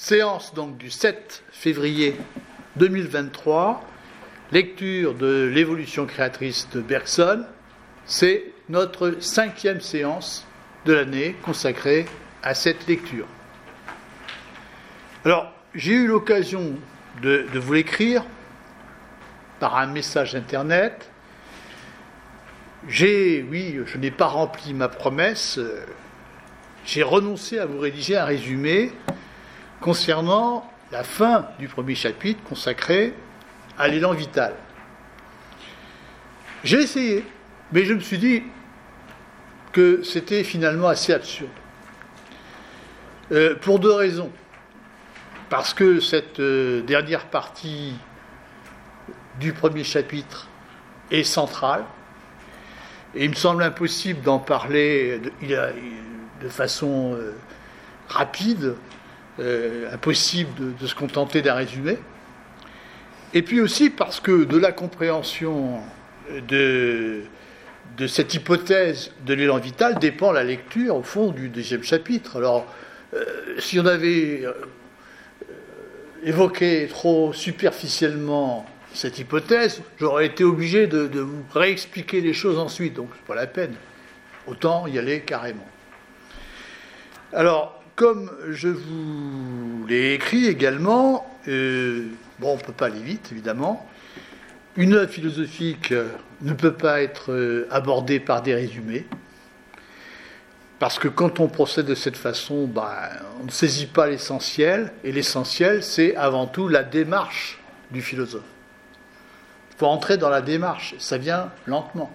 Séance donc du 7 février 2023, lecture de l'évolution créatrice de Bergson. C'est notre 5e séance de l'année consacrée à cette lecture. Alors, j'ai eu l'occasion de vous l'écrire par un message internet. Je n'ai pas rempli ma promesse. J'ai renoncé à vous rédiger un résumé concernant la fin du premier chapitre consacré à l'élan vital. J'ai essayé, mais je me suis dit que c'était finalement assez absurde. Pour deux raisons. Parce que cette dernière partie du premier chapitre est centrale, et il me semble impossible d'en parler de façon rapide, impossible de se contenter d'un résumé. Et puis aussi parce que de la compréhension de cette hypothèse de l'élan vital dépend la lecture, au fond, du deuxième chapitre. Alors, si on avait évoqué trop superficiellement cette hypothèse, j'aurais été obligé de vous réexpliquer les choses ensuite, donc c'est pas la peine. Autant y aller carrément. Alors, comme je vous l'ai écrit également, on ne peut pas aller vite, évidemment. Une œuvre philosophique ne peut pas être abordée par des résumés, parce que quand on procède de cette façon, on ne saisit pas l'essentiel, et l'essentiel, c'est avant tout la démarche du philosophe. Il faut entrer dans la démarche, ça vient lentement.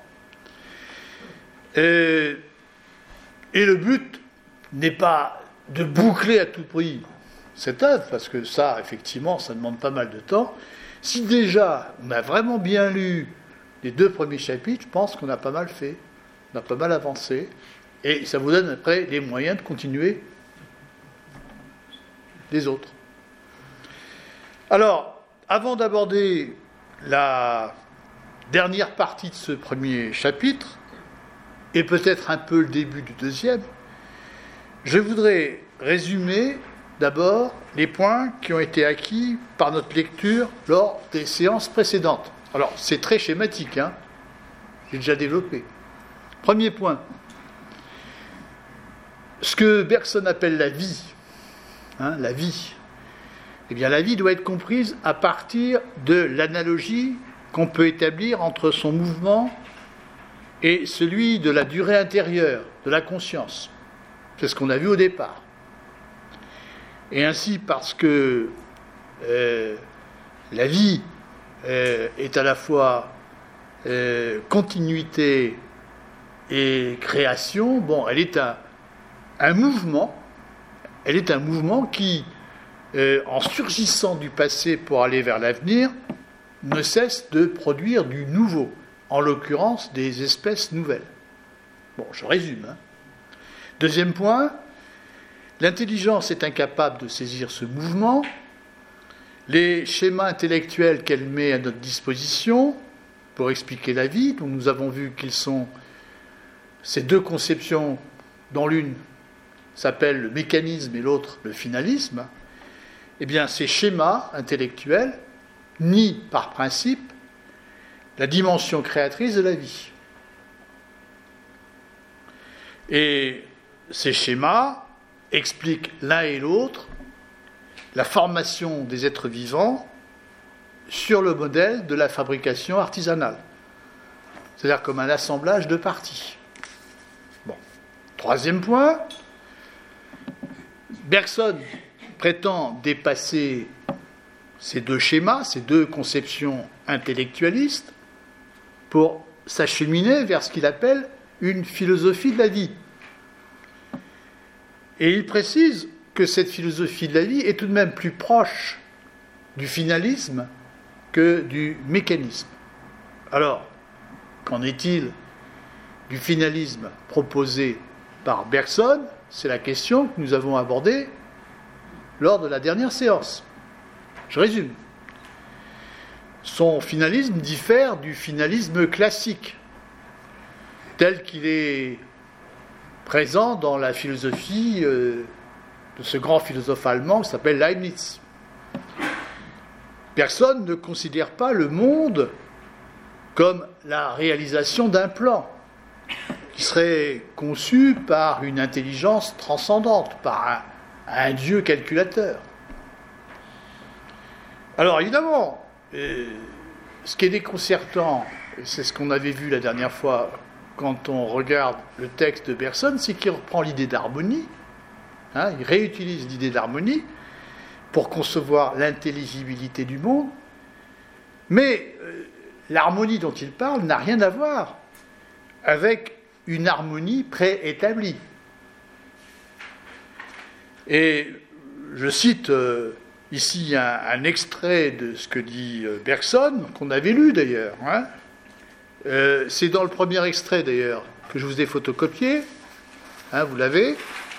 Et le but n'est pas de boucler à tout prix cette œuvre, parce que ça, effectivement, ça demande pas mal de temps. Si déjà on a vraiment bien lu les 2 premiers chapitres, je pense qu'on a pas mal fait, on a pas mal avancé, et ça vous donne après les moyens de continuer les autres. Alors, avant d'aborder la dernière partie de ce premier chapitre, et peut-être un peu le début du deuxième, je voudrais résumer d'abord les points qui ont été acquis par notre lecture lors des séances précédentes. Alors, c'est très schématique, j'ai déjà développé. Premier point, ce que Bergson appelle la vie, la vie, eh bien la vie doit être comprise à partir de l'analogie qu'on peut établir entre son mouvement et celui de la durée intérieure, de la conscience. C'est ce qu'on a vu au départ. Et ainsi, parce que la vie est à la fois continuité et création, elle est un mouvement. Elle est un mouvement qui, en surgissant du passé pour aller vers l'avenir, ne cesse de produire du nouveau, en l'occurrence des espèces nouvelles. Je résume. Deuxième point, l'intelligence est incapable de saisir ce mouvement. Les schémas intellectuels qu'elle met à notre disposition pour expliquer la vie, dont nous avons vu qu'ils sont ces 2 conceptions, dont l'une s'appelle le mécanisme et l'autre le finalisme, eh bien ces schémas intellectuels nient par principe la dimension créatrice de la vie. Et ces schémas expliquent l'un et l'autre la formation des êtres vivants sur le modèle de la fabrication artisanale, c'est-à-dire comme un assemblage de parties. Troisième point, Bergson prétend dépasser ces 2 schémas, ces 2 conceptions intellectualistes, pour s'acheminer vers ce qu'il appelle une philosophie de la vie. Et il précise que cette philosophie de la vie est tout de même plus proche du finalisme que du mécanisme. Alors, qu'en est-il du finalisme proposé par Bergson? C'est la question que nous avons abordée lors de la dernière séance. Je résume. Son finalisme diffère du finalisme classique, tel qu'il est présent dans la philosophie de ce grand philosophe allemand qui s'appelle Leibniz. Personne ne considère pas le monde comme la réalisation d'un plan qui serait conçu par une intelligence transcendante, par un Dieu calculateur. Alors évidemment, ce qui est déconcertant, c'est ce qu'on avait vu la dernière fois quand on regarde le texte de Bergson, c'est qu'il reprend l'idée d'harmonie, il réutilise l'idée d'harmonie pour concevoir l'intelligibilité du monde, mais l'harmonie dont il parle n'a rien à voir avec une harmonie préétablie. Et je cite ici un extrait de ce que dit Bergson, qu'on avait lu d'ailleurs. C'est dans le premier extrait d'ailleurs que je vous ai photocopié. Vous l'avez.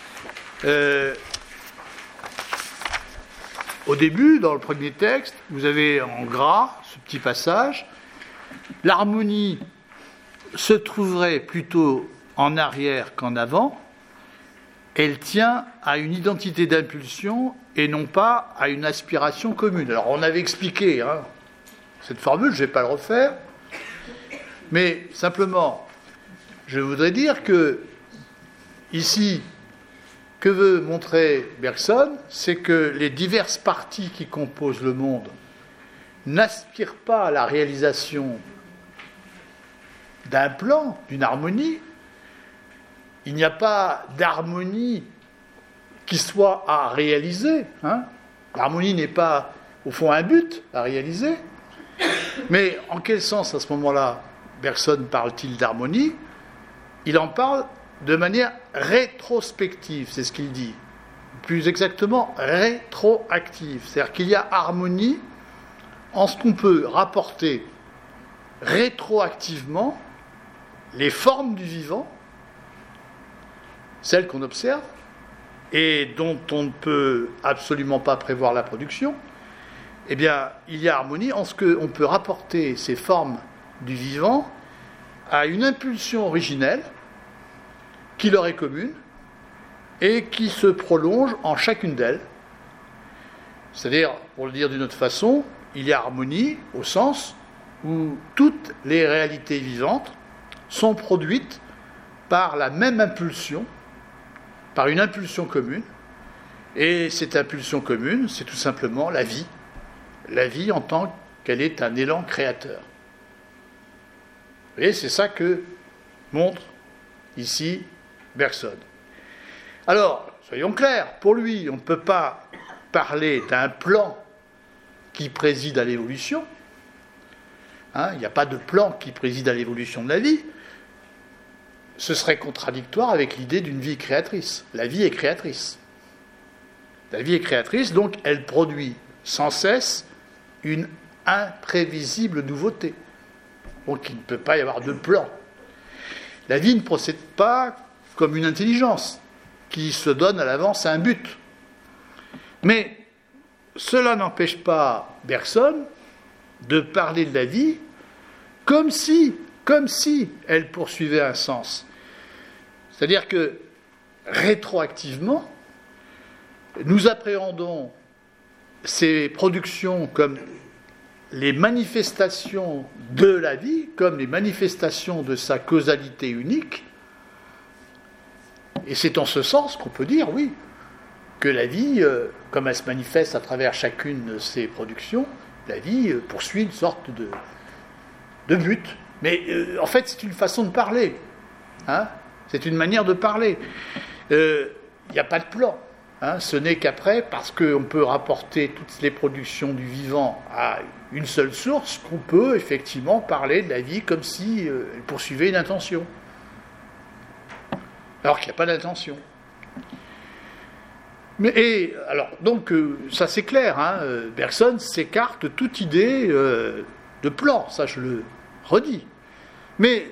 Au début, dans le premier texte, vous avez en gras ce petit passage. L'harmonie se trouverait plutôt en arrière qu'en avant. Elle tient à une identité d'impulsion et non pas à une aspiration commune. Alors on avait expliqué cette formule, je ne vais pas le refaire, mais simplement, je voudrais dire que ici, que veut montrer Bergson, c'est que les diverses parties qui composent le monde n'aspirent pas à la réalisation d'un plan, d'une harmonie. Il n'y a pas d'harmonie qui soit à réaliser. L'harmonie n'est pas, au fond, un but à réaliser. Mais en quel sens, à ce moment-là, Bergson parle-t-il d'harmonie ? Il en parle de manière rétrospective, c'est ce qu'il dit. Plus exactement, rétroactive. C'est-à-dire qu'il y a harmonie en ce qu'on peut rapporter rétroactivement les formes du vivant, celles qu'on observe, et dont on ne peut absolument pas prévoir la production. Eh bien, il y a harmonie en ce qu'on peut rapporter ces formes du vivant à une impulsion originelle qui leur est commune et qui se prolonge en chacune d'elles. C'est-à-dire, pour le dire d'une autre façon, il y a harmonie au sens où toutes les réalités vivantes sont produites par la même impulsion, par une impulsion commune, et cette impulsion commune, c'est tout simplement la vie en tant qu'elle est un élan créateur. Vous voyez, c'est ça que montre ici Bergson. Alors, soyons clairs, pour lui, on ne peut pas parler d'un plan qui préside à l'évolution. Il n'y a pas de plan qui préside à l'évolution de la vie. Ce serait contradictoire avec l'idée d'une vie créatrice. La vie est créatrice. La vie est créatrice, donc elle produit sans cesse une imprévisible nouveauté. Donc il ne peut pas y avoir de plan. La vie ne procède pas comme une intelligence qui se donne à l'avance un but. Mais cela n'empêche pas Bergson de parler de la vie comme si elle poursuivait un sens. C'est-à-dire que, rétroactivement, nous appréhendons ces productions comme les manifestations de la vie, comme les manifestations de sa causalité unique, et c'est en ce sens qu'on peut dire, oui, que la vie, comme elle se manifeste à travers chacune de ces productions, la vie poursuit une sorte de but. Mais en fait, c'est une façon de parler. C'est une manière de parler. Il n'y a pas de plan. Ce n'est qu'après, parce qu'on peut rapporter toutes les productions du vivant à une seule source, qu'on peut effectivement parler de la vie comme si elle poursuivait une intention. Alors qu'il n'y a pas d'intention. Donc, ça c'est clair, Bergson s'écarte de toute idée de plan, ça je le redis. Mais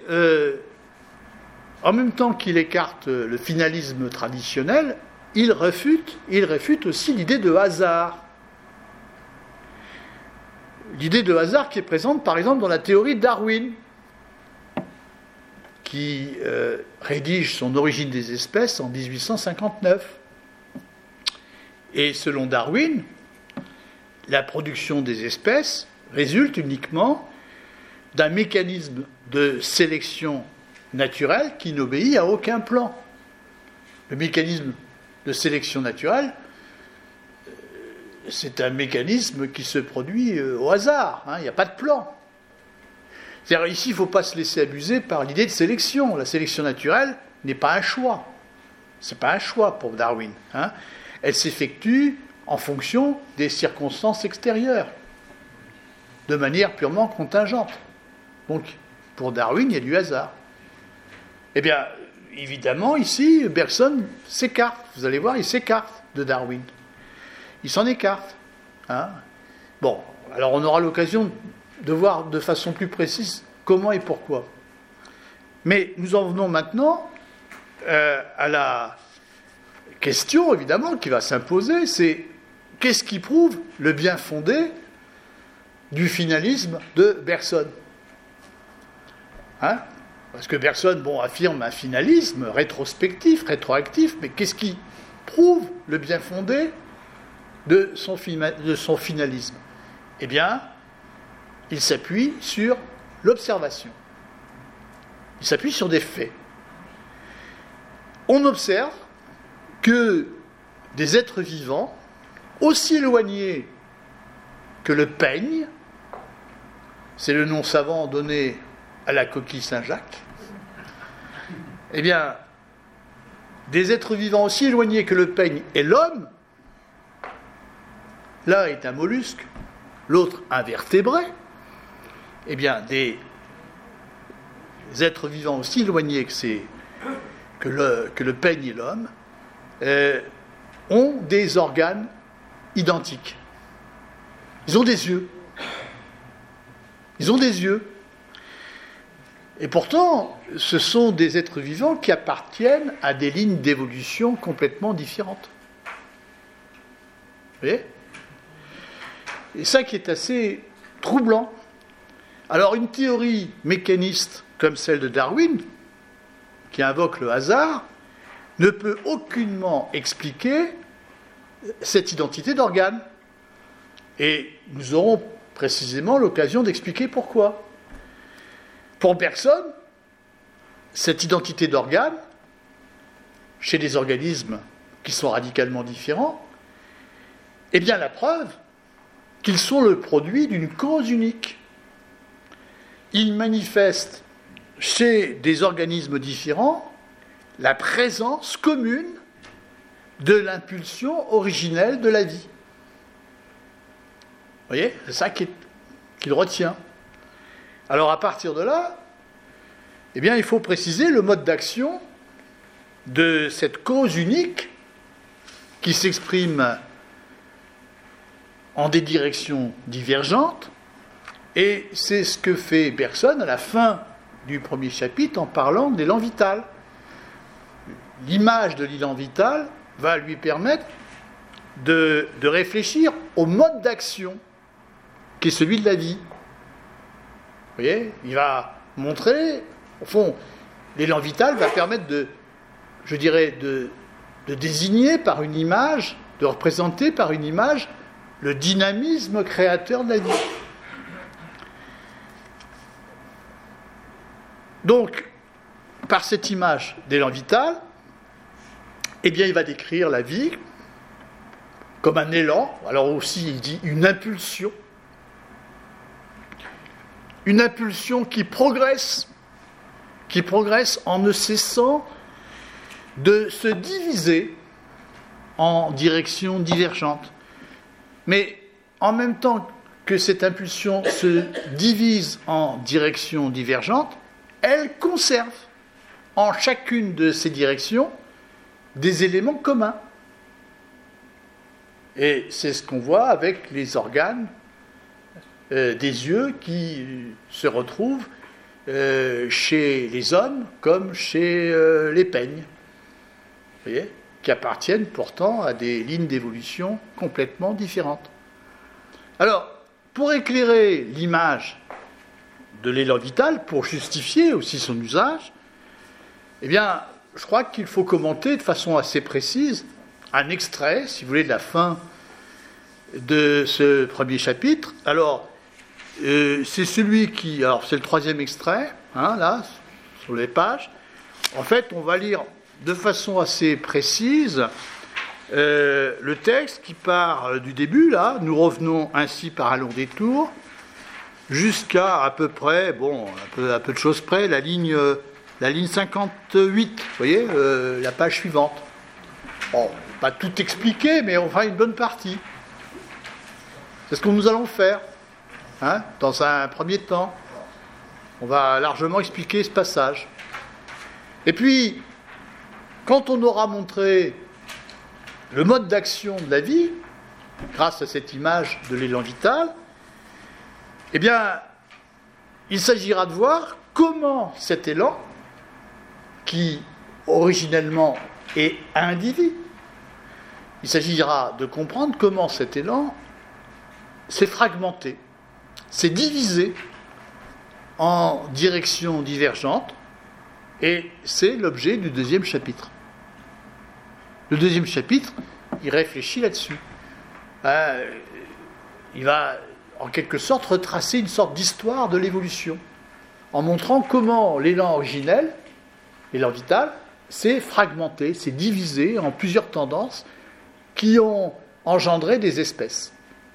en même temps qu'il écarte le finalisme traditionnel, il réfute aussi l'idée de hasard. L'idée de hasard qui est présente par exemple dans la théorie de Darwin, qui rédige son Origine des espèces en 1859. Et selon Darwin, la production des espèces résulte uniquement d'un mécanisme de sélection naturelle qui n'obéit à aucun plan. Le mécanisme de sélection naturelle, c'est un mécanisme qui se produit au hasard, il n'y a pas de plan. C'est-à-dire ici, il ne faut pas se laisser abuser par l'idée de sélection. La sélection naturelle n'est pas un choix. Ce n'est pas un choix pour Darwin. Elle s'effectue en fonction des circonstances extérieures, de manière purement contingente. Donc, pour Darwin, il y a du hasard. Eh bien, évidemment, ici, Bergson s'écarte. Vous allez voir, il s'écarte de Darwin. Il s'en écarte. Bon, alors on aura l'occasion de voir de façon plus précise comment et pourquoi. Mais nous en venons maintenant à la question, évidemment, qui va s'imposer, c'est qu'est-ce qui prouve le bien fondé du finalisme de Bergson ? Parce que Bergson, affirme un finalisme rétrospectif, rétroactif, mais qu'est-ce qui prouve le bien fondé de son finalisme ? Eh bien, il s'appuie sur l'observation. Il s'appuie sur des faits. On observe que des êtres vivants, aussi éloignés que le peigne, c'est le nom savant donné à la coquille Saint-Jacques, eh bien, des êtres vivants aussi éloignés que le peigne et l'homme, l'un est un mollusque, l'autre un vertébré, eh bien, des êtres vivants aussi éloignés que le peigne et l'homme ont des organes identiques. Ils ont des yeux. Ils ont des yeux. Et pourtant, ce sont des êtres vivants qui appartiennent à des lignes d'évolution complètement différentes. Vous voyez ? Et ça qui est assez troublant. Alors, une théorie mécaniste comme celle de Darwin, qui invoque le hasard, ne peut aucunement expliquer cette identité d'organes. Et nous aurons précisément l'occasion d'expliquer pourquoi. Pour Bergson, cette identité d'organes, chez des organismes qui sont radicalement différents, est bien la preuve qu'ils sont le produit d'une cause unique. Ils manifestent chez des organismes différents la présence commune de l'impulsion originelle de la vie. Vous voyez, c'est ça qu'il retient. Alors à partir de là, eh bien, il faut préciser le mode d'action de cette cause unique qui s'exprime en des directions divergentes, et c'est ce que fait Bergson à la fin du premier chapitre en parlant de l'élan vital. L'image de l'élan vital va lui permettre de réfléchir au mode d'action qui est celui de la vie. Vous voyez, il va montrer, au fond, l'élan vital va permettre de désigner par une image, de représenter par une image le dynamisme créateur de la vie. Donc, par cette image d'élan vital, eh bien, il va décrire la vie comme un élan, alors aussi il dit une impulsion qui progresse en ne cessant de se diviser en directions divergentes. Mais en même temps que cette impulsion se divise en directions divergentes, elle conserve en chacune de ces directions des éléments communs. Et c'est ce qu'on voit avec les organes des yeux qui se retrouvent chez les hommes comme chez les peignes. Vous voyez ? Qui appartiennent pourtant à des lignes d'évolution complètement différentes. Alors, pour éclairer l'image de l'élan vital, pour justifier aussi son usage, eh bien, je crois qu'il faut commenter de façon assez précise un extrait, si vous voulez, de la fin de ce premier chapitre. Alors, c'est celui qui... Alors, c'est le troisième extrait, là, sur les pages. En fait, on va lire de façon assez précise le texte qui part du début, là. Nous revenons ainsi par un long détour, jusqu'à à peu près, à peu de choses près, la ligne 58, vous voyez, la page suivante. Bon, pas tout expliqué, mais on fera une bonne partie. C'est ce que nous allons faire, dans un premier temps. On va largement expliquer ce passage. Et puis, quand on aura montré le mode d'action de la vie, grâce à cette image de l'élan vital, eh bien, il s'agira de voir comment cet élan, qui originellement est individu, il s'agira de comprendre comment cet élan s'est fragmenté, s'est divisé en directions divergentes, et c'est l'objet du deuxième chapitre. Le deuxième chapitre, il réfléchit là-dessus. Il va, en quelque sorte, retracer une sorte d'histoire de l'évolution, en montrant comment l'élan originel, l'élan vital, s'est fragmenté, s'est divisé en plusieurs tendances qui ont engendré des espèces.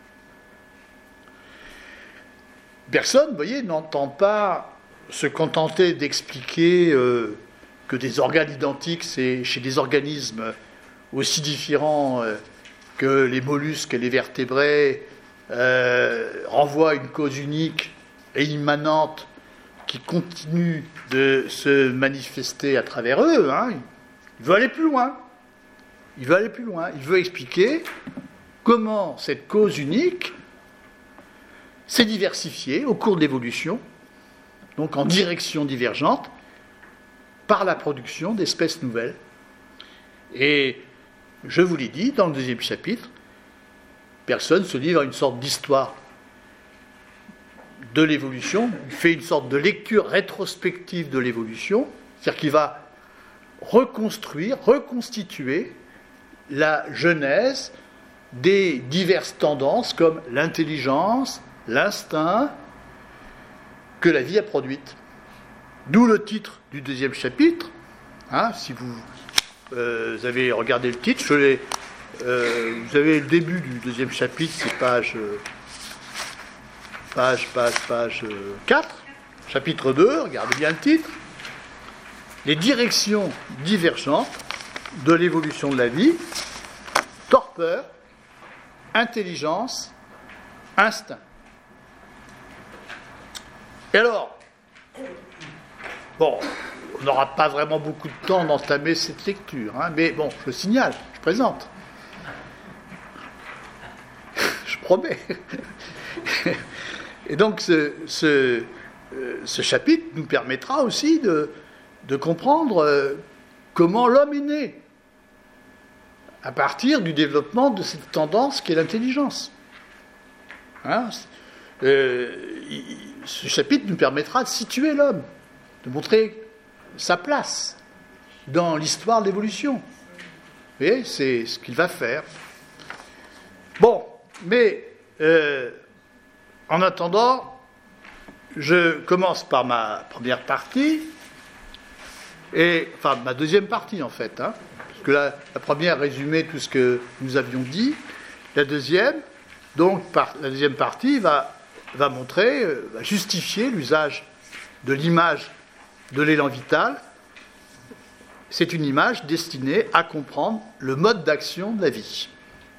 Personne, vous voyez, n'entend pas se contenter d'expliquer que des organes identiques, c'est chez des organismes aussi différents que les mollusques et les vertébrés, renvoient à une cause unique et immanente qui continue de se manifester à travers eux. Il veut aller plus loin. Il veut expliquer comment cette cause unique s'est diversifiée au cours de l'évolution, donc en direction divergente, par la production d'espèces nouvelles. Et je vous l'ai dit, dans le deuxième chapitre, personne se livre à une sorte d'histoire de l'évolution, il fait une sorte de lecture rétrospective de l'évolution, c'est-à-dire qu'il va reconstituer la genèse des diverses tendances comme l'intelligence, l'instinct, que la vie a produite. D'où le titre du deuxième chapitre. Si vous avez regardé le titre, vous avez le début du deuxième chapitre, c'est page 4, chapitre 2, regardez bien le titre. Les directions divergentes de l'évolution de la vie, torpeur, intelligence, instinct. Et alors, on n'aura pas vraiment beaucoup de temps d'entamer cette lecture, mais bon, je signale, je présente. Je promets. Et donc, ce chapitre nous permettra aussi de comprendre comment l'homme est né, à partir du développement de cette tendance qu'est l'intelligence. Ce chapitre nous permettra de situer l'homme, de montrer sa place dans l'histoire de l'évolution. Vous voyez, c'est ce qu'il va faire. Bon, mais en attendant, je commence par ma première partie, ma deuxième partie en fait, parce que la première résumait tout ce que nous avions dit, la deuxième, la deuxième partie va montrer, va justifier l'usage de l'image de l'élan vital. C'est une image destinée à comprendre le mode d'action de la vie.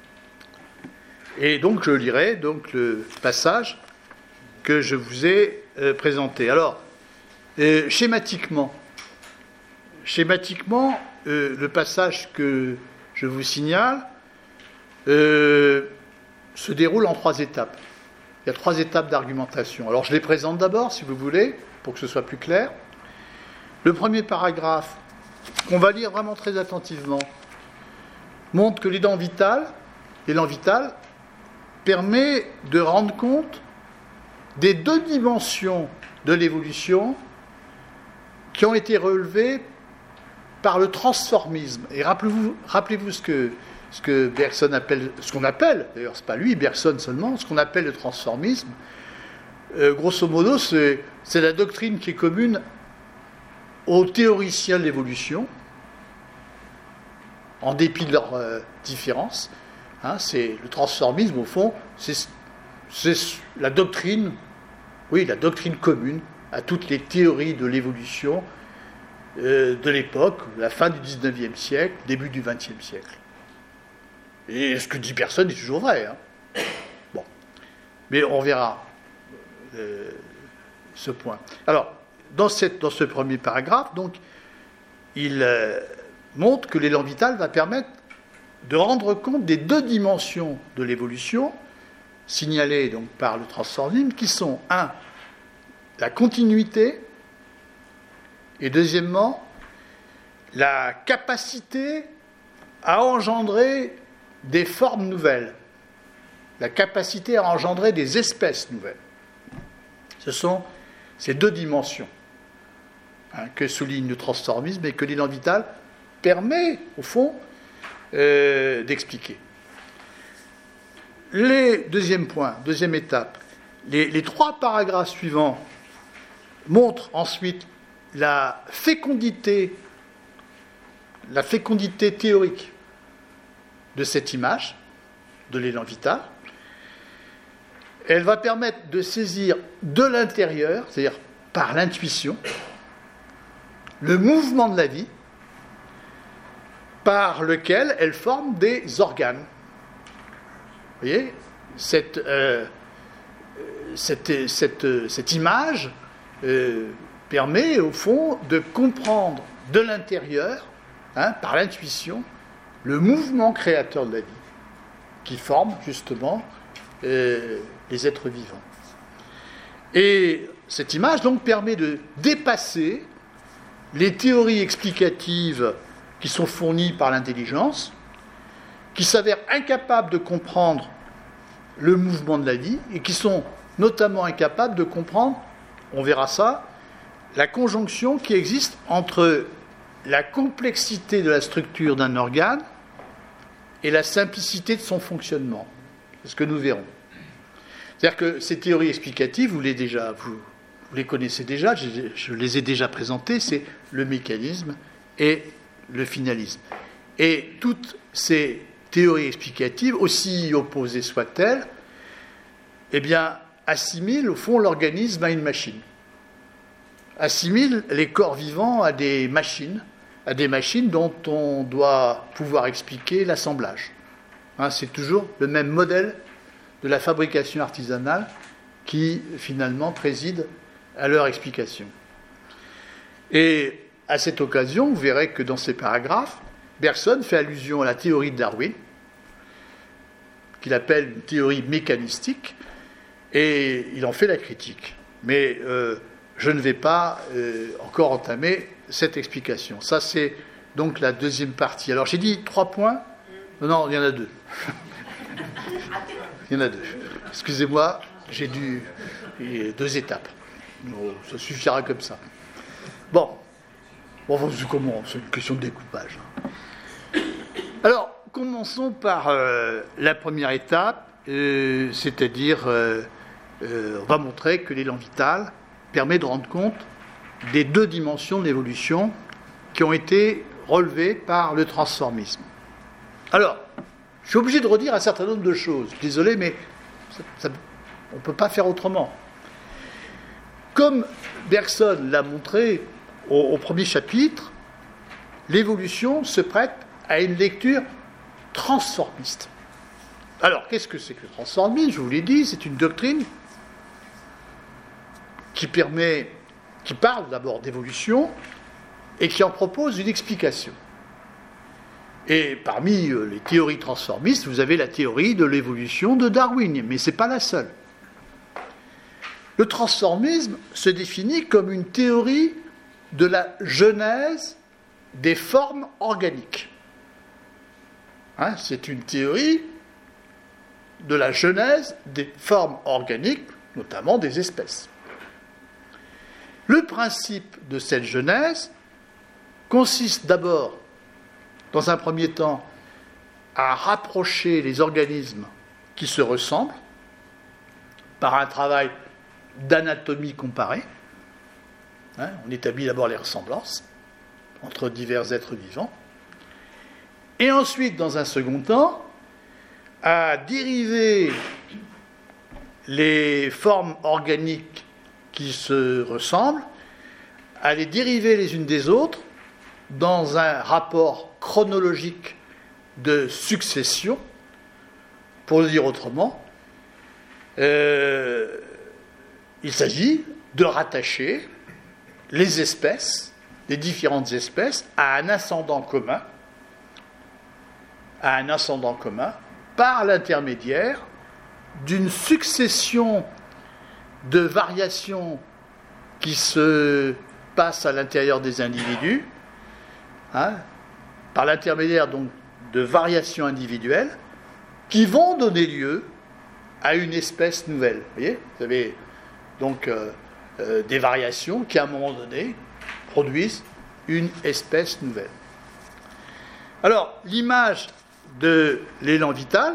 Et donc je lirai le passage que je vous ai présenté. Alors, schématiquement, le passage que je vous signale se déroule en 3 étapes. Il y a 3 étapes d'argumentation. Alors je les présente d'abord, si vous voulez, pour que ce soit plus clair. Le premier paragraphe, qu'on va lire vraiment très attentivement, montre que l'élan vital permet de rendre compte des 2 dimensions de l'évolution qui ont été relevées par le transformisme. Et rappelez-vous ce que ce que Bergson appelle, ce qu'on appelle, d'ailleurs c'est pas lui, Bergson seulement, ce qu'on appelle le transformisme. Grosso modo, c'est la doctrine qui est commune aux théoriciens de l'évolution, en dépit de leurs différences. C'est le transformisme, au fond, c'est la doctrine, la doctrine commune à toutes les théories de l'évolution de l'époque, la fin du XIXe siècle, début du XXe siècle. Et ce que dit personne est toujours vrai. Bon. Mais on verra ce point. Alors, dans ce premier paragraphe, donc, il montre que l'élan vital va permettre de rendre compte des deux dimensions de l'évolution signalées donc par le transformisme, qui sont, un, la continuité, et deuxièmement, la capacité à engendrer des formes nouvelles, la capacité à engendrer des espèces nouvelles. Ce sont ces deux dimensions que souligne le transformisme et que l'élan vital permet, au fond, d'expliquer. Deuxième point, deuxième étape, les trois paragraphes suivants montrent ensuite la fécondité théorique de cette image, de l'élan vital. Elle va permettre de saisir de l'intérieur, c'est-à-dire par l'intuition, le mouvement de la vie par lequel elle forme des organes. Vous voyez, cette image permet, au fond, de comprendre de l'intérieur, par l'intuition, le mouvement créateur de la vie, qui forme, justement, les êtres vivants. Et cette image, donc, permet de dépasser les théories explicatives qui sont fournies par l'intelligence, qui s'avèrent incapables de comprendre le mouvement de la vie, et qui sont notamment incapables de comprendre, on verra ça, la conjonction qui existe entre la complexité de la structure d'un organe et la simplicité de son fonctionnement. C'est ce que nous verrons. C'est-à-dire que ces théories explicatives, vous les connaissez déjà, je les ai déjà présentées, c'est le mécanisme et le finalisme. Et toutes ces théories explicatives, aussi opposées soient-elles, assimilent au fond l'organisme à une machine. Assimilent les corps vivants à des machines dont on doit pouvoir expliquer l'assemblage. C'est toujours le même modèle de la fabrication artisanale qui, finalement, préside à leur explication. Et à cette occasion, vous verrez que dans ces paragraphes, Bergson fait allusion à la théorie de Darwin, qu'il appelle une théorie mécanistique, et il en fait la critique. Mais je ne vais pas encore entamer cette explication. Ça, c'est donc la deuxième partie. Alors, j'ai dit 3 points. Non, il y en a 2. Il y en a 2. Excusez-moi, j'ai 2 étapes. Non, ça suffira comme ça. Bon, c'est comment ? C'est une question de découpage. Alors, commençons par la première étape, c'est-à-dire, on va montrer que l'élan vital permet de rendre compte des 2 dimensions de l'évolution qui ont été relevées par le transformisme. Alors, je suis obligé de redire un certain nombre de choses. Désolé, mais on ne peut pas faire autrement. Comme Bergson l'a montré au premier chapitre, l'évolution se prête à une lecture transformiste. Alors, qu'est-ce que c'est que le transformisme ? Je vous l'ai dit, c'est une doctrine qui parle d'abord d'évolution et qui en propose une explication. Et parmi les théories transformistes, vous avez la théorie de l'évolution de Darwin, mais ce n'est pas la seule. Le transformisme se définit comme une théorie de la genèse des formes organiques. C'est une théorie de la genèse des formes organiques, notamment des espèces. Le principe de cette genèse consiste d'abord, dans un premier temps, à rapprocher les organismes qui se ressemblent par un travail d'anatomie comparée. On établit d'abord les ressemblances entre divers êtres vivants. Et ensuite, dans un second temps, à dériver les formes organiques qui se ressemblent, à les dériver les unes des autres dans un rapport chronologique de succession. Pour le dire autrement, il s'agit de rattacher les espèces, les différentes espèces, à un ascendant commun, par l'intermédiaire d'une succession de variations qui se passent à l'intérieur des individus, par l'intermédiaire donc de variations individuelles qui vont donner lieu à une espèce nouvelle. Vous voyez, vous avez donc des variations qui, à un moment donné, produisent une espèce nouvelle. Alors, l'image de l'élan vital,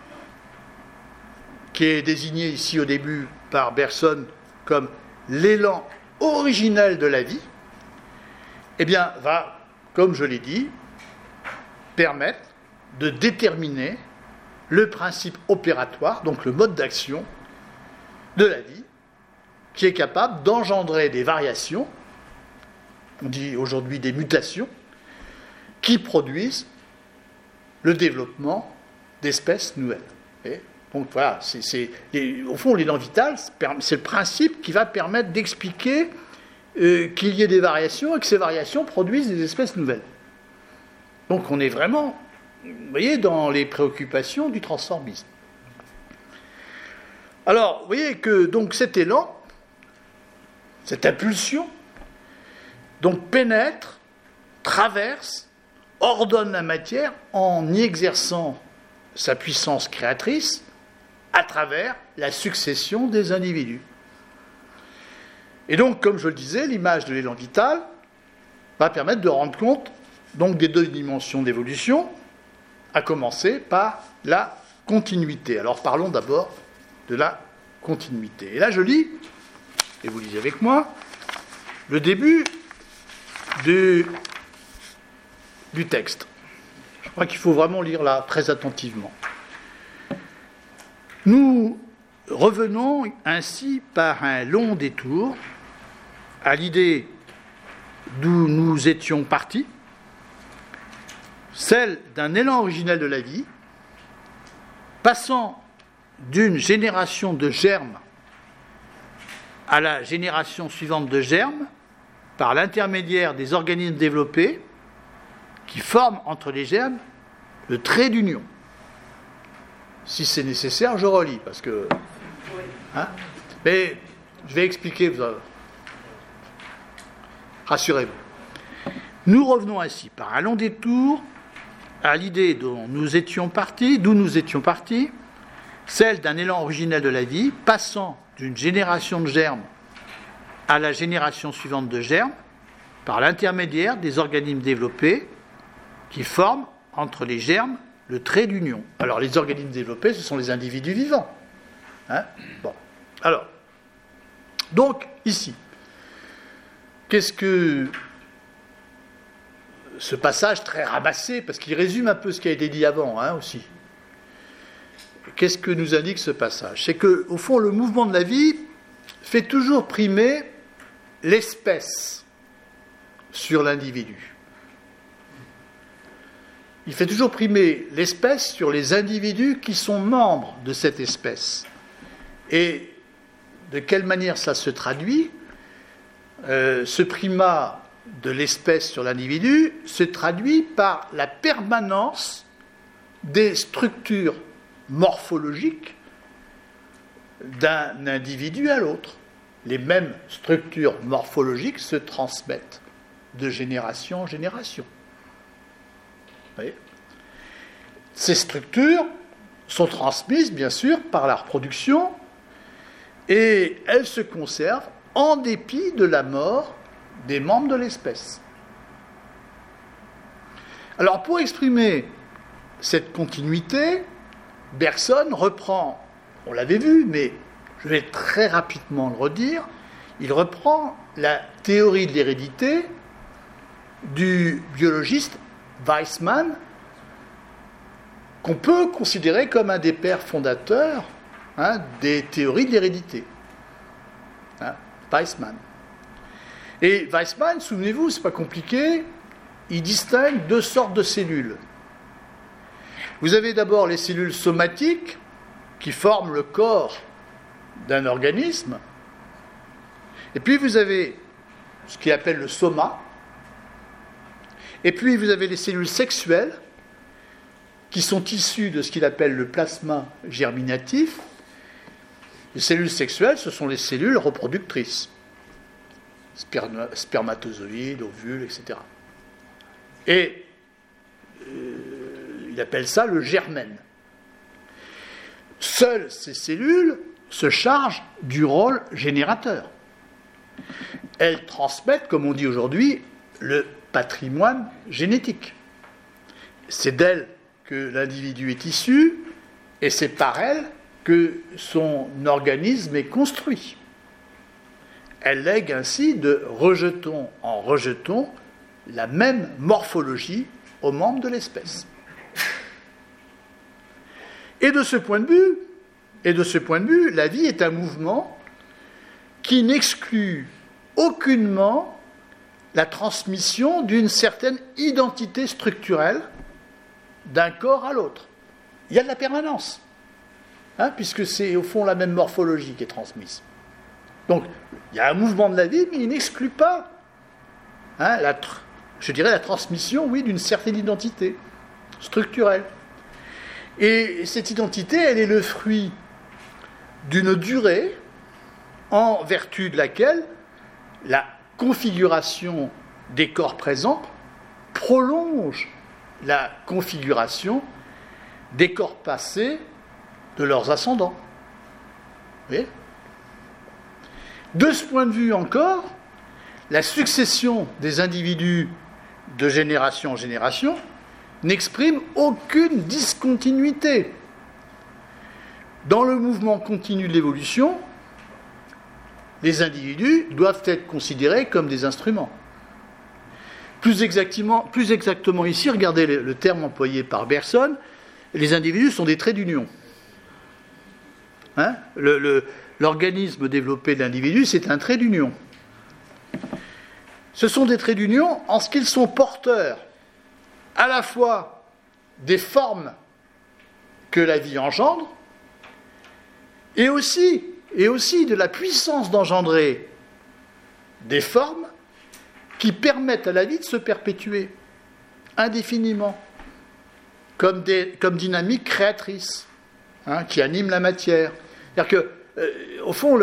qui est désigné ici au début par Bergson comme l'élan originel de la vie, eh bien, va, comme je l'ai dit, permettre de déterminer le principe opératoire, donc le mode d'action de la vie, qui est capable d'engendrer des variations, on dit aujourd'hui des mutations, qui produisent le développement d'espèces nouvelles. Et donc voilà, au fond, l'élan vital, c'est le principe qui va permettre d'expliquer qu'il y ait des variations et que ces variations produisent des espèces nouvelles. Donc on est vraiment, vous voyez, dans les préoccupations du transformisme. Alors, vous voyez que donc cet élan, cette impulsion, donc pénètre, traverse, ordonne la matière en y exerçant sa puissance créatrice à travers la succession des individus. Et donc, comme je le disais, l'image de l'élan vital va permettre de rendre compte donc des deux dimensions d'évolution, à commencer par la continuité. Alors parlons d'abord de la continuité. Et là je lis, et vous lisez avec moi, le début du texte. Je crois qu'il faut vraiment lire là très attentivement. Nous revenons ainsi par un long détour à l'idée d'où nous étions partis, celle d'un élan originel de la vie, passant d'une génération de germes à la génération suivante de germes, par l'intermédiaire des organismes développés, qui forment entre les germes le trait d'union. Si c'est nécessaire, je relis, parce que... mais je vais expliquer, rassurez-vous. Nous revenons ainsi par un long détour à l'idée d'où nous étions partis, celle d'un élan originel de la vie, passant d'une génération de germes à la génération suivante de germes, par l'intermédiaire des organismes développés qui forment entre les germes le trait d'union. Alors les organismes développés, ce sont les individus vivants. Bon. Alors, donc ici, qu'est-ce que ce passage très ramassé, parce qu'il résume un peu ce qui a été dit avant aussi. Qu'est-ce que nous indique ce passage? C'est qu'au fond, le mouvement de la vie fait toujours primer l'espèce sur l'individu. Il fait toujours primer l'espèce sur les individus qui sont membres de cette espèce. Et de quelle manière ça se traduit? Ce primat de l'espèce sur l'individu se traduit par la permanence des structures morphologiques d'un individu à l'autre. Les mêmes structures morphologiques se transmettent de génération en génération. Vous voyez ? Ces structures sont transmises, bien sûr, par la reproduction, et elles se conservent en dépit de la mort des membres de l'espèce. Alors, pour exprimer cette continuité, Bergson reprend, on l'avait vu, mais je vais très rapidement le redire, il reprend la théorie de l'hérédité du biologiste Weismann, qu'on peut considérer comme un des pères fondateurs des théories de l'hérédité. Weismann. Et Weismann, souvenez-vous, c'est pas compliqué, il distingue deux sortes de cellules. Vous avez d'abord les cellules somatiques qui forment le corps d'un organisme, et puis vous avez ce qu'il appelle le soma, et puis vous avez les cellules sexuelles qui sont issues de ce qu'il appelle le plasma germinatif. Les cellules sexuelles, ce sont les cellules reproductrices, spermatozoïdes, ovules, etc. Et il appelle ça le germène. Seules ces cellules se chargent du rôle générateur. Elles transmettent, comme on dit aujourd'hui, le patrimoine génétique. C'est d'elles que l'individu est issu, et c'est par elles que son organisme est construit. Elle lègue ainsi de rejeton en rejeton la même morphologie aux membres de l'espèce. Et de ce point de vue, la vie est un mouvement qui n'exclut aucunement la transmission d'une certaine identité structurelle d'un corps à l'autre. Il y a de la permanence, puisque c'est au fond la même morphologie qui est transmise. Donc, il y a un mouvement de la vie, mais il n'exclut pas, la transmission, oui, d'une certaine identité structurelle. Et cette identité, elle est le fruit d'une durée en vertu de laquelle la configuration des corps présents prolonge la configuration des corps passés de leurs ascendants. Vous voyez ? De ce point de vue encore, la succession des individus de génération en génération n'exprime aucune discontinuité. Dans le mouvement continu de l'évolution, les individus doivent être considérés comme des instruments. Plus exactement ici, regardez le terme employé par Bergson, les individus sont des traits d'union. L'organisme développé de l'individu, c'est un trait d'union. Ce sont des traits d'union en ce qu'ils sont porteurs à la fois des formes que la vie engendre et aussi de la puissance d'engendrer des formes qui permettent à la vie de se perpétuer indéfiniment comme dynamique créatrice qui anime la matière. C'est-à-dire que, au fond,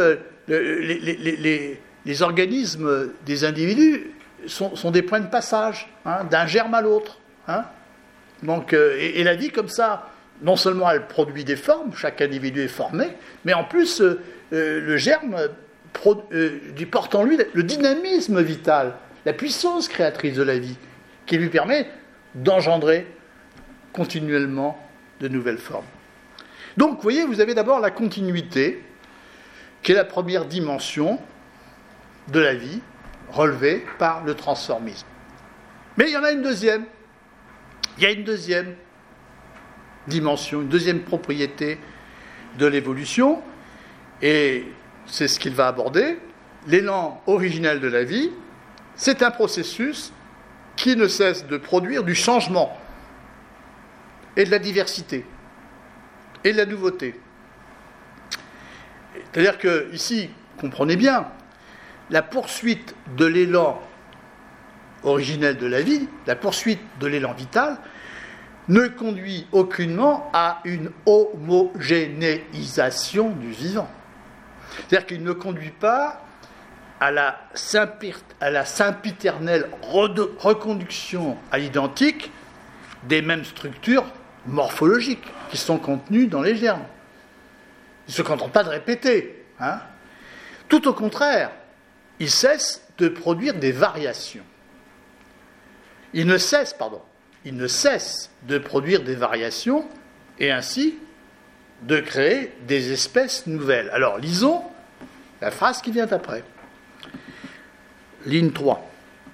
les organismes des individus sont des points de passage d'un germe à l'autre. Donc, et la vie, comme ça, non seulement elle produit des formes, chaque individu est formé, mais en plus, le germe porte en lui le dynamisme vital, la puissance créatrice de la vie, qui lui permet d'engendrer continuellement de nouvelles formes. Donc, vous voyez, vous avez d'abord la continuité, qui est la première dimension de la vie, relevée par le transformisme. Mais il y en a une deuxième. Il y a une deuxième dimension, une deuxième propriété de l'évolution, et c'est ce qu'il va aborder. L'élan originel de la vie, c'est un processus qui ne cesse de produire du changement et de la diversité et de la nouveauté. C'est-à-dire que, ici, comprenez bien, la poursuite de l'élan originel de la vie, la poursuite de l'élan vital, ne conduit aucunement à une homogénéisation du vivant. C'est-à-dire qu'il ne conduit pas à la sempiternelle reconduction à l'identique des mêmes structures morphologiques qui sont contenues dans les germes. Il ne se contente pas de répéter. Tout au contraire, il cesse de produire des variations. Il ne cesse il ne cesse de produire des variations et ainsi de créer des espèces nouvelles. Alors, lisons la phrase qui vient après. Ligne 3.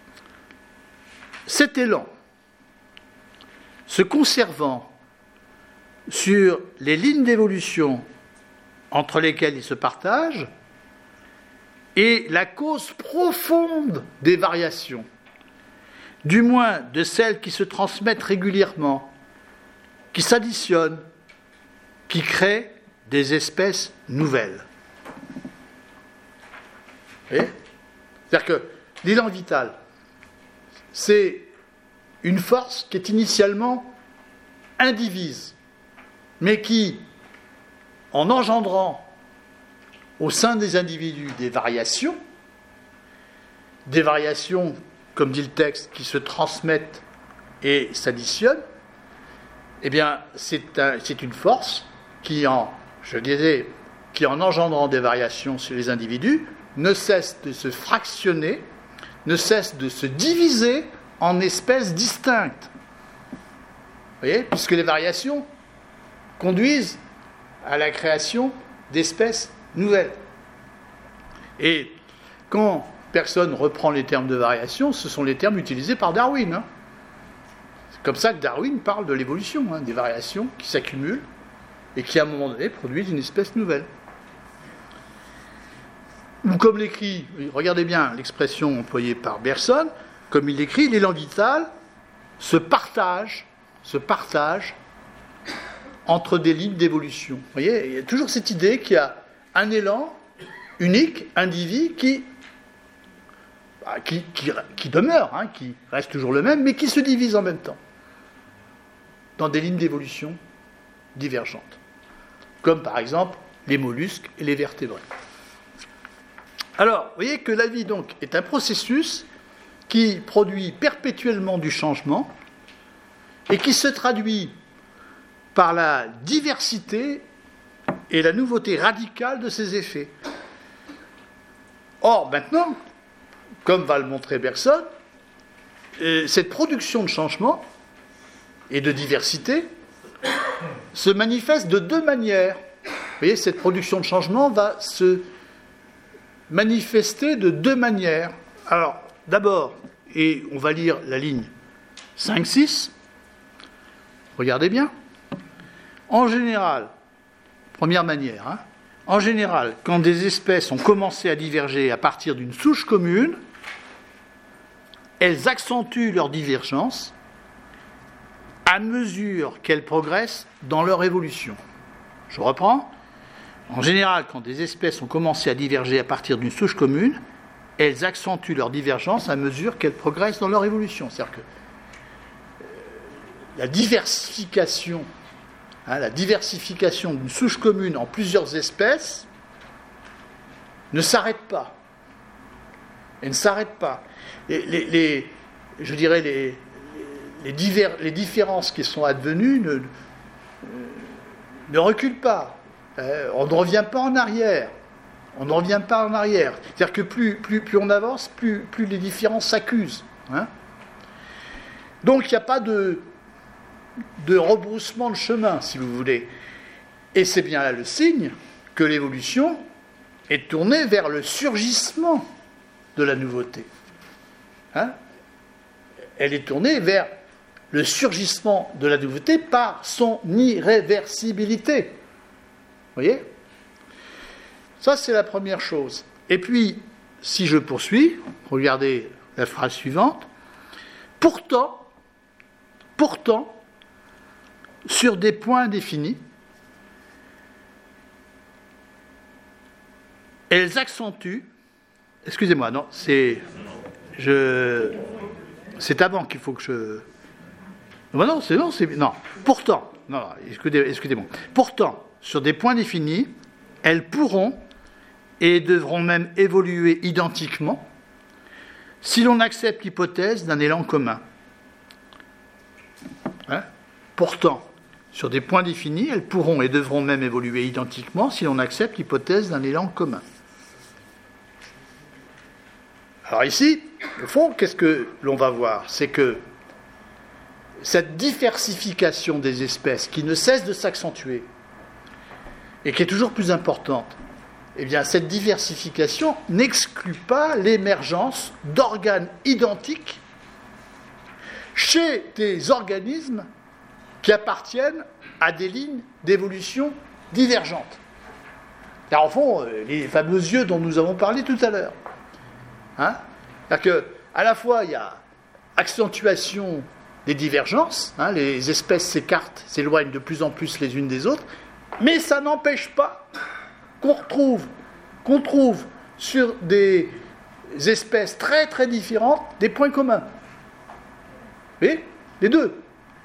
Cet élan, se conservant sur les lignes d'évolution entre lesquelles il se partage, est la cause profonde des variations, du moins de celles qui se transmettent régulièrement, qui s'additionnent, qui créent des espèces nouvelles. Vous voyez ? C'est-à-dire que l'élan vital, c'est une force qui est initialement indivise, mais qui, en engendrant au sein des individus des variations, comme dit le texte, qui se transmettent et s'additionnent, eh bien, c'est une force qui, en engendrant des variations sur les individus, ne cesse de se fractionner, ne cesse de se diviser en espèces distinctes. Vous voyez ? Puisque les variations conduisent à la création d'espèces nouvelles. Et quand personne reprend les termes de variation, ce sont les termes utilisés par Darwin. C'est comme ça que Darwin parle de l'évolution, des variations qui s'accumulent et qui, à un moment donné, produisent une espèce nouvelle. Ou comme l'écrit, regardez bien l'expression employée par Bergson, comme il l'écrit, l'élan vital se partage entre des lignes d'évolution. Vous voyez, il y a toujours cette idée qu'il y a un élan unique, individu, qui demeure, qui reste toujours le même, mais qui se divise en même temps, dans des lignes d'évolution divergentes, comme par exemple les mollusques et les vertébrés. Alors, vous voyez que la vie, donc, est un processus qui produit perpétuellement du changement et qui se traduit par la diversité et la nouveauté radicale de ses effets. Or, maintenant, comme va le montrer Bergson, cette production de changement et de diversité se manifeste de deux manières. Vous voyez, cette production de changement va se manifester de deux manières. Alors, d'abord, et on va lire la ligne 5-6, regardez bien. En général, première manière, en général, quand des espèces ont commencé à diverger à partir d'une souche commune, elles accentuent leur divergence à mesure qu'elles progressent dans leur évolution. Je reprends. En général, quand des espèces ont commencé à diverger à partir d'une souche commune, elles accentuent leur divergence à mesure qu'elles progressent dans leur évolution. C'est-à-dire que la diversification d'une souche commune en plusieurs espèces ne s'arrête pas. Elle ne s'arrête pas. Les différences qui sont advenues ne reculent pas. On ne revient pas en arrière. C'est-à-dire que plus on avance, plus les différences s'accusent. Donc il n'y a pas de rebroussement de chemin, si vous voulez. Et c'est bien là le signe que l'évolution est tournée vers le surgissement de la nouveauté. Elle est tournée vers le surgissement de la nouveauté par son irréversibilité. Vous voyez ? Ça, c'est la première chose. Et puis, si je poursuis, regardez la phrase suivante. Pourtant, sur des points définis, elles accentuent. Excusez-moi, non, c'est avant qu'il faut que je. Non, Pourtant, excusez-moi. Pourtant, sur des points définis, elles pourront et devront même évoluer identiquement si l'on accepte l'hypothèse d'un élan commun. Pourtant, sur des points définis, elles pourront et devront même évoluer identiquement si l'on accepte l'hypothèse d'un élan commun. Alors ici, au fond, qu'est-ce que l'on va voir ? C'est que cette diversification des espèces qui ne cesse de s'accentuer et qui est toujours plus importante, eh bien, cette diversification n'exclut pas l'émergence d'organes identiques chez des organismes qui appartiennent à des lignes d'évolution divergentes. Car, en fond, les fameux yeux dont nous avons parlé tout à l'heure. Hein? C'est-à-dire qu'à la fois, il y a accentuation des divergences, hein, les espèces s'écartent, s'éloignent de plus en plus les unes des autres, mais ça n'empêche pas qu'on trouve sur des espèces très très différentes des points communs. Vous voyez ? Les deux.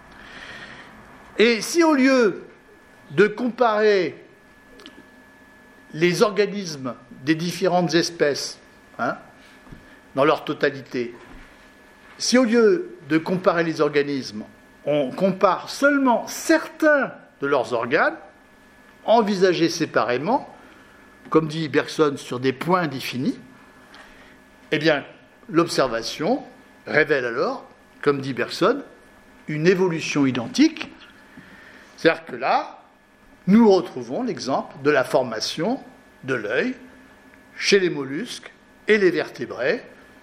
Et si au lieu de comparer les organismes des différentes espèces, hein, dans leur totalité, si au lieu de comparer les organismes, on compare seulement certains de leurs organes, envisagés séparément, comme dit Bergson, sur des points définis, eh bien, l'observation révèle alors, comme dit Bergson, une évolution identique. C'est-à-dire que là, nous retrouvons l'exemple de la formation de l'œil chez les mollusques et les vertébrés,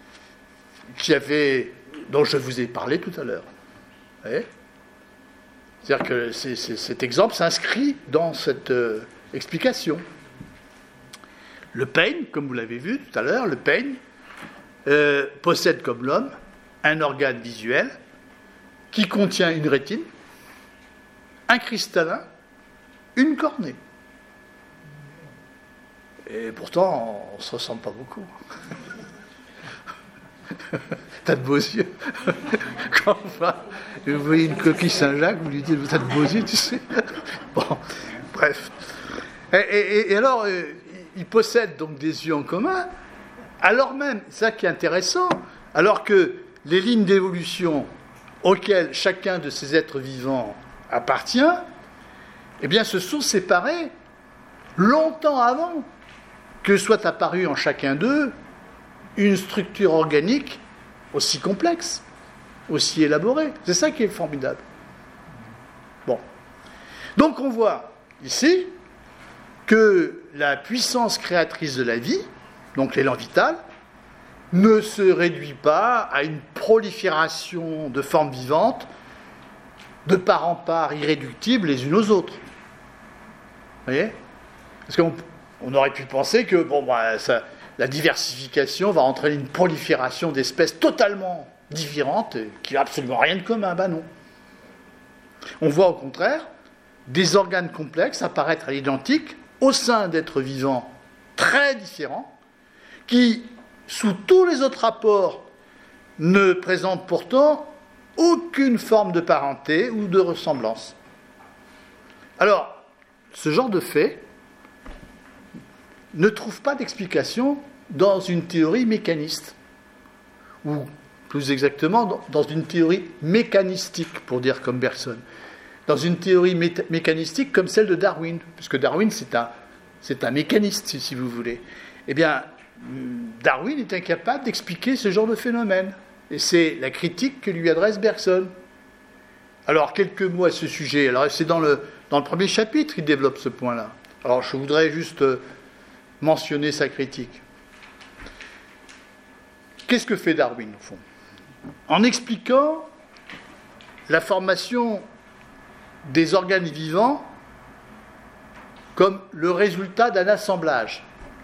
dont je vous ai parlé tout à l'heure. Vous voyez ? C'est-à-dire que cet exemple s'inscrit dans cette explication. Le peigne, comme vous l'avez vu tout à l'heure, le peigne possède comme l'homme un organe visuel qui contient une rétine, un cristallin, une cornée. Et pourtant, on ne se ressemble pas beaucoup. T'as de beaux yeux. Quand vous voyez une coquille Saint-Jacques, vous lui dites t'as de beaux yeux, tu sais. Bon, bref. Et alors, il possède donc des yeux en commun, alors même, c'est ça qui est intéressant, alors que les lignes d'évolution auxquelles chacun de ces êtres vivants appartient, eh bien, se sont séparés longtemps avant que soit apparue en chacun d'eux une structure organique aussi complexe, aussi élaborée. C'est ça qui est formidable. Bon. Donc on voit ici que la puissance créatrice de la vie, donc l'élan vital, ne se réduit pas à une prolifération de formes vivantes de part en part irréductibles les unes aux autres. Vous voyez ? Parce qu'on aurait pu penser que la diversification va entraîner une prolifération d'espèces totalement différentes qui n'ont absolument rien de commun. Ben non. On voit au contraire des organes complexes apparaître à l'identique au sein d'êtres vivants très différents qui, sous tous les autres rapports, ne présentent pourtant aucune forme de parenté ou de ressemblance. Alors, ce genre de fait ne trouve pas d'explication dans une théorie mécaniste, ou plus exactement dans une théorie mécanistique, pour dire comme Bergson, dans une théorie mécanistique comme celle de Darwin, puisque Darwin c'est un mécaniste, si vous voulez. Eh bien, Darwin est incapable d'expliquer ce genre de phénomène, et c'est la critique que lui adresse Bergson. Alors, quelques mots à ce sujet. Alors, c'est dans le premier chapitre qu'il développe ce point-là. Alors, je voudrais juste mentionner sa critique. Qu'est-ce que fait Darwin, au fond ? En expliquant la formation des organes vivants comme le résultat d'un assemblage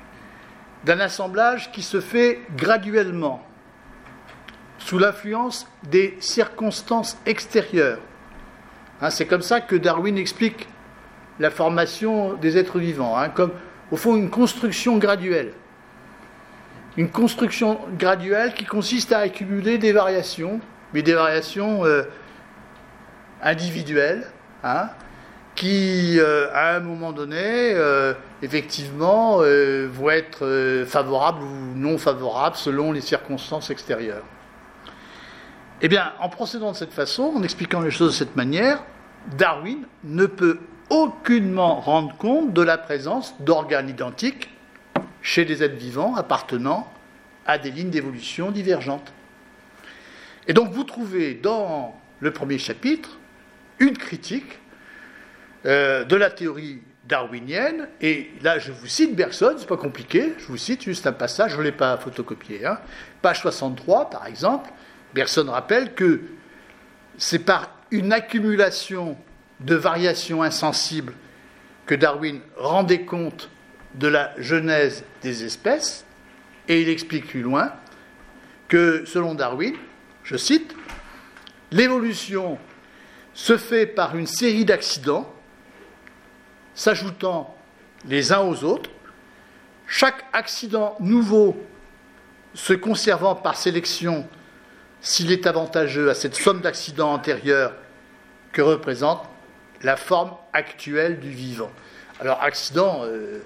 qui se fait graduellement, sous l'influence des circonstances extérieures. C'est comme ça que Darwin explique la formation des êtres vivants, comme, au fond, une construction graduelle. Une construction graduelle qui consiste à accumuler des variations, mais des variations individuelles, qui, à un moment donné, effectivement, vont être favorables ou non favorables selon les circonstances extérieures. Eh bien, en procédant de cette façon, en expliquant les choses de cette manière, Darwin ne peut aucunement rendre compte de la présence d'organes identiques chez des êtres vivants appartenant à des lignes d'évolution divergentes. Et donc vous trouvez dans le premier chapitre, une critique de la théorie darwinienne, et là je vous cite Bergson, c'est pas compliqué, je vous cite juste un passage, je ne l'ai pas photocopié, hein. Page 63 par exemple, Bergson rappelle que c'est par une accumulation de variations insensibles que Darwin rendait compte de la genèse des espèces, et il explique plus loin que selon Darwin, je cite, l'évolution se fait par une série d'accidents s'ajoutant les uns aux autres, chaque accident nouveau se conservant par sélection s'il est avantageux à cette somme d'accidents antérieurs que représente la forme actuelle du vivant. Alors, accident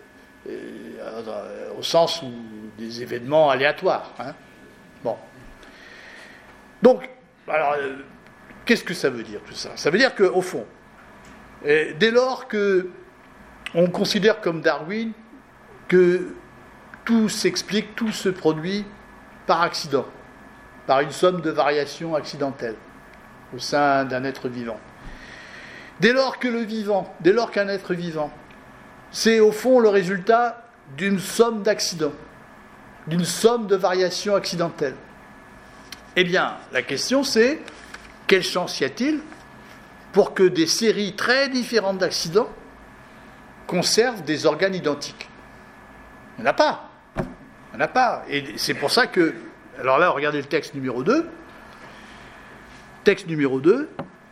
au sens où des événements aléatoires. Hein. Bon. Donc, alors, qu'est-ce que ça veut dire tout ça ? Ça veut dire qu'au fond, dès lors que on considère comme Darwin que tout s'explique, tout se produit par accident, par une somme de variations accidentelles au sein d'un être vivant. Dès lors qu'un être vivant, c'est au fond le résultat d'une somme d'accidents, d'une somme de variations accidentelles. Eh bien, la question c'est, quelle chance y a-t-il pour que des séries très différentes d'accidents conservent des organes identiques ? Il n'y en a pas. Il n'y en a pas. Et c'est pour ça que... Alors là, regardez le texte numéro 2. Texte numéro 2.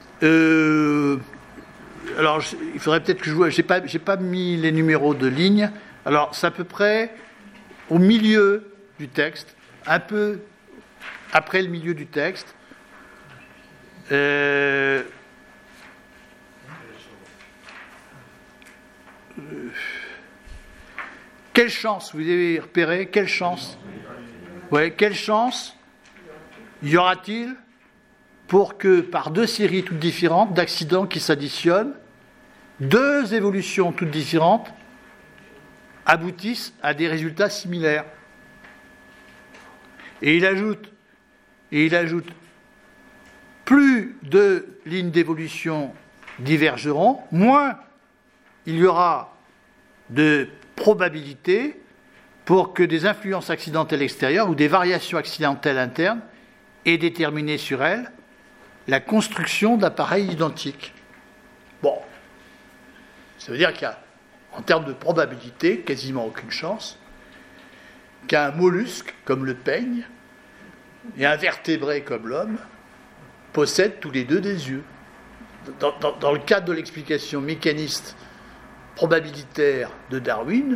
Alors, il faudrait peut-être que je vois... J'ai pas mis les numéros de ligne. Alors, c'est à peu près au milieu du texte, un peu après le milieu du texte. Quelle chance, vous avez repéré, quelle chance y aura-t-il pour que, par deux séries toutes différentes d'accidents qui s'additionnent, deux évolutions toutes différentes aboutissent à des résultats similaires. Et il ajoute, plus de lignes d'évolution divergeront, moins il y aura de probabilité pour que des influences accidentelles extérieures ou des variations accidentelles internes aient déterminé sur elles la construction d'appareils identiques. Bon, ça veut dire qu'il y a, en termes de probabilité, quasiment aucune chance qu'un mollusque comme le peigne et un vertébré comme l'homme possèdent tous les deux des yeux. Dans le cadre de l'explication mécaniste probabilitaire de Darwin,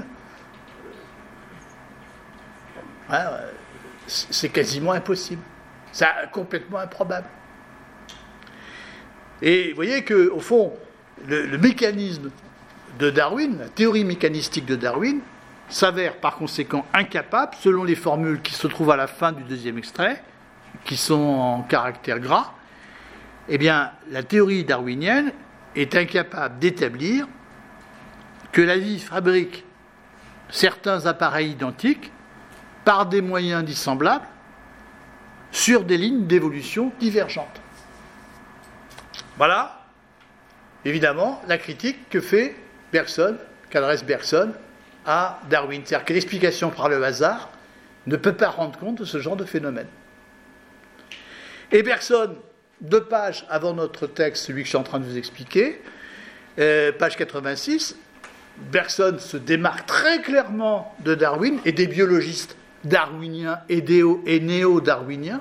c'est quasiment impossible. C'est complètement improbable. Et vous voyez qu'au fond, le mécanisme de Darwin, la théorie mécanistique de Darwin, s'avère par conséquent incapable, selon les formules qui se trouvent à la fin du deuxième extrait, qui sont en caractère gras, eh bien, la théorie darwinienne est incapable d'établir que la vie fabrique certains appareils identiques par des moyens dissemblables sur des lignes d'évolution divergentes. Voilà, évidemment, la critique que fait Bergson, qu'adresse Bergson à Darwin. C'est-à-dire que l'explication par le hasard ne peut pas rendre compte de ce genre de phénomène. Et Bergson, 2 pages avant notre texte, celui que je suis en train de vous expliquer, page 86, Bergson se démarque très clairement de Darwin et des biologistes darwiniens et néo-darwiniens.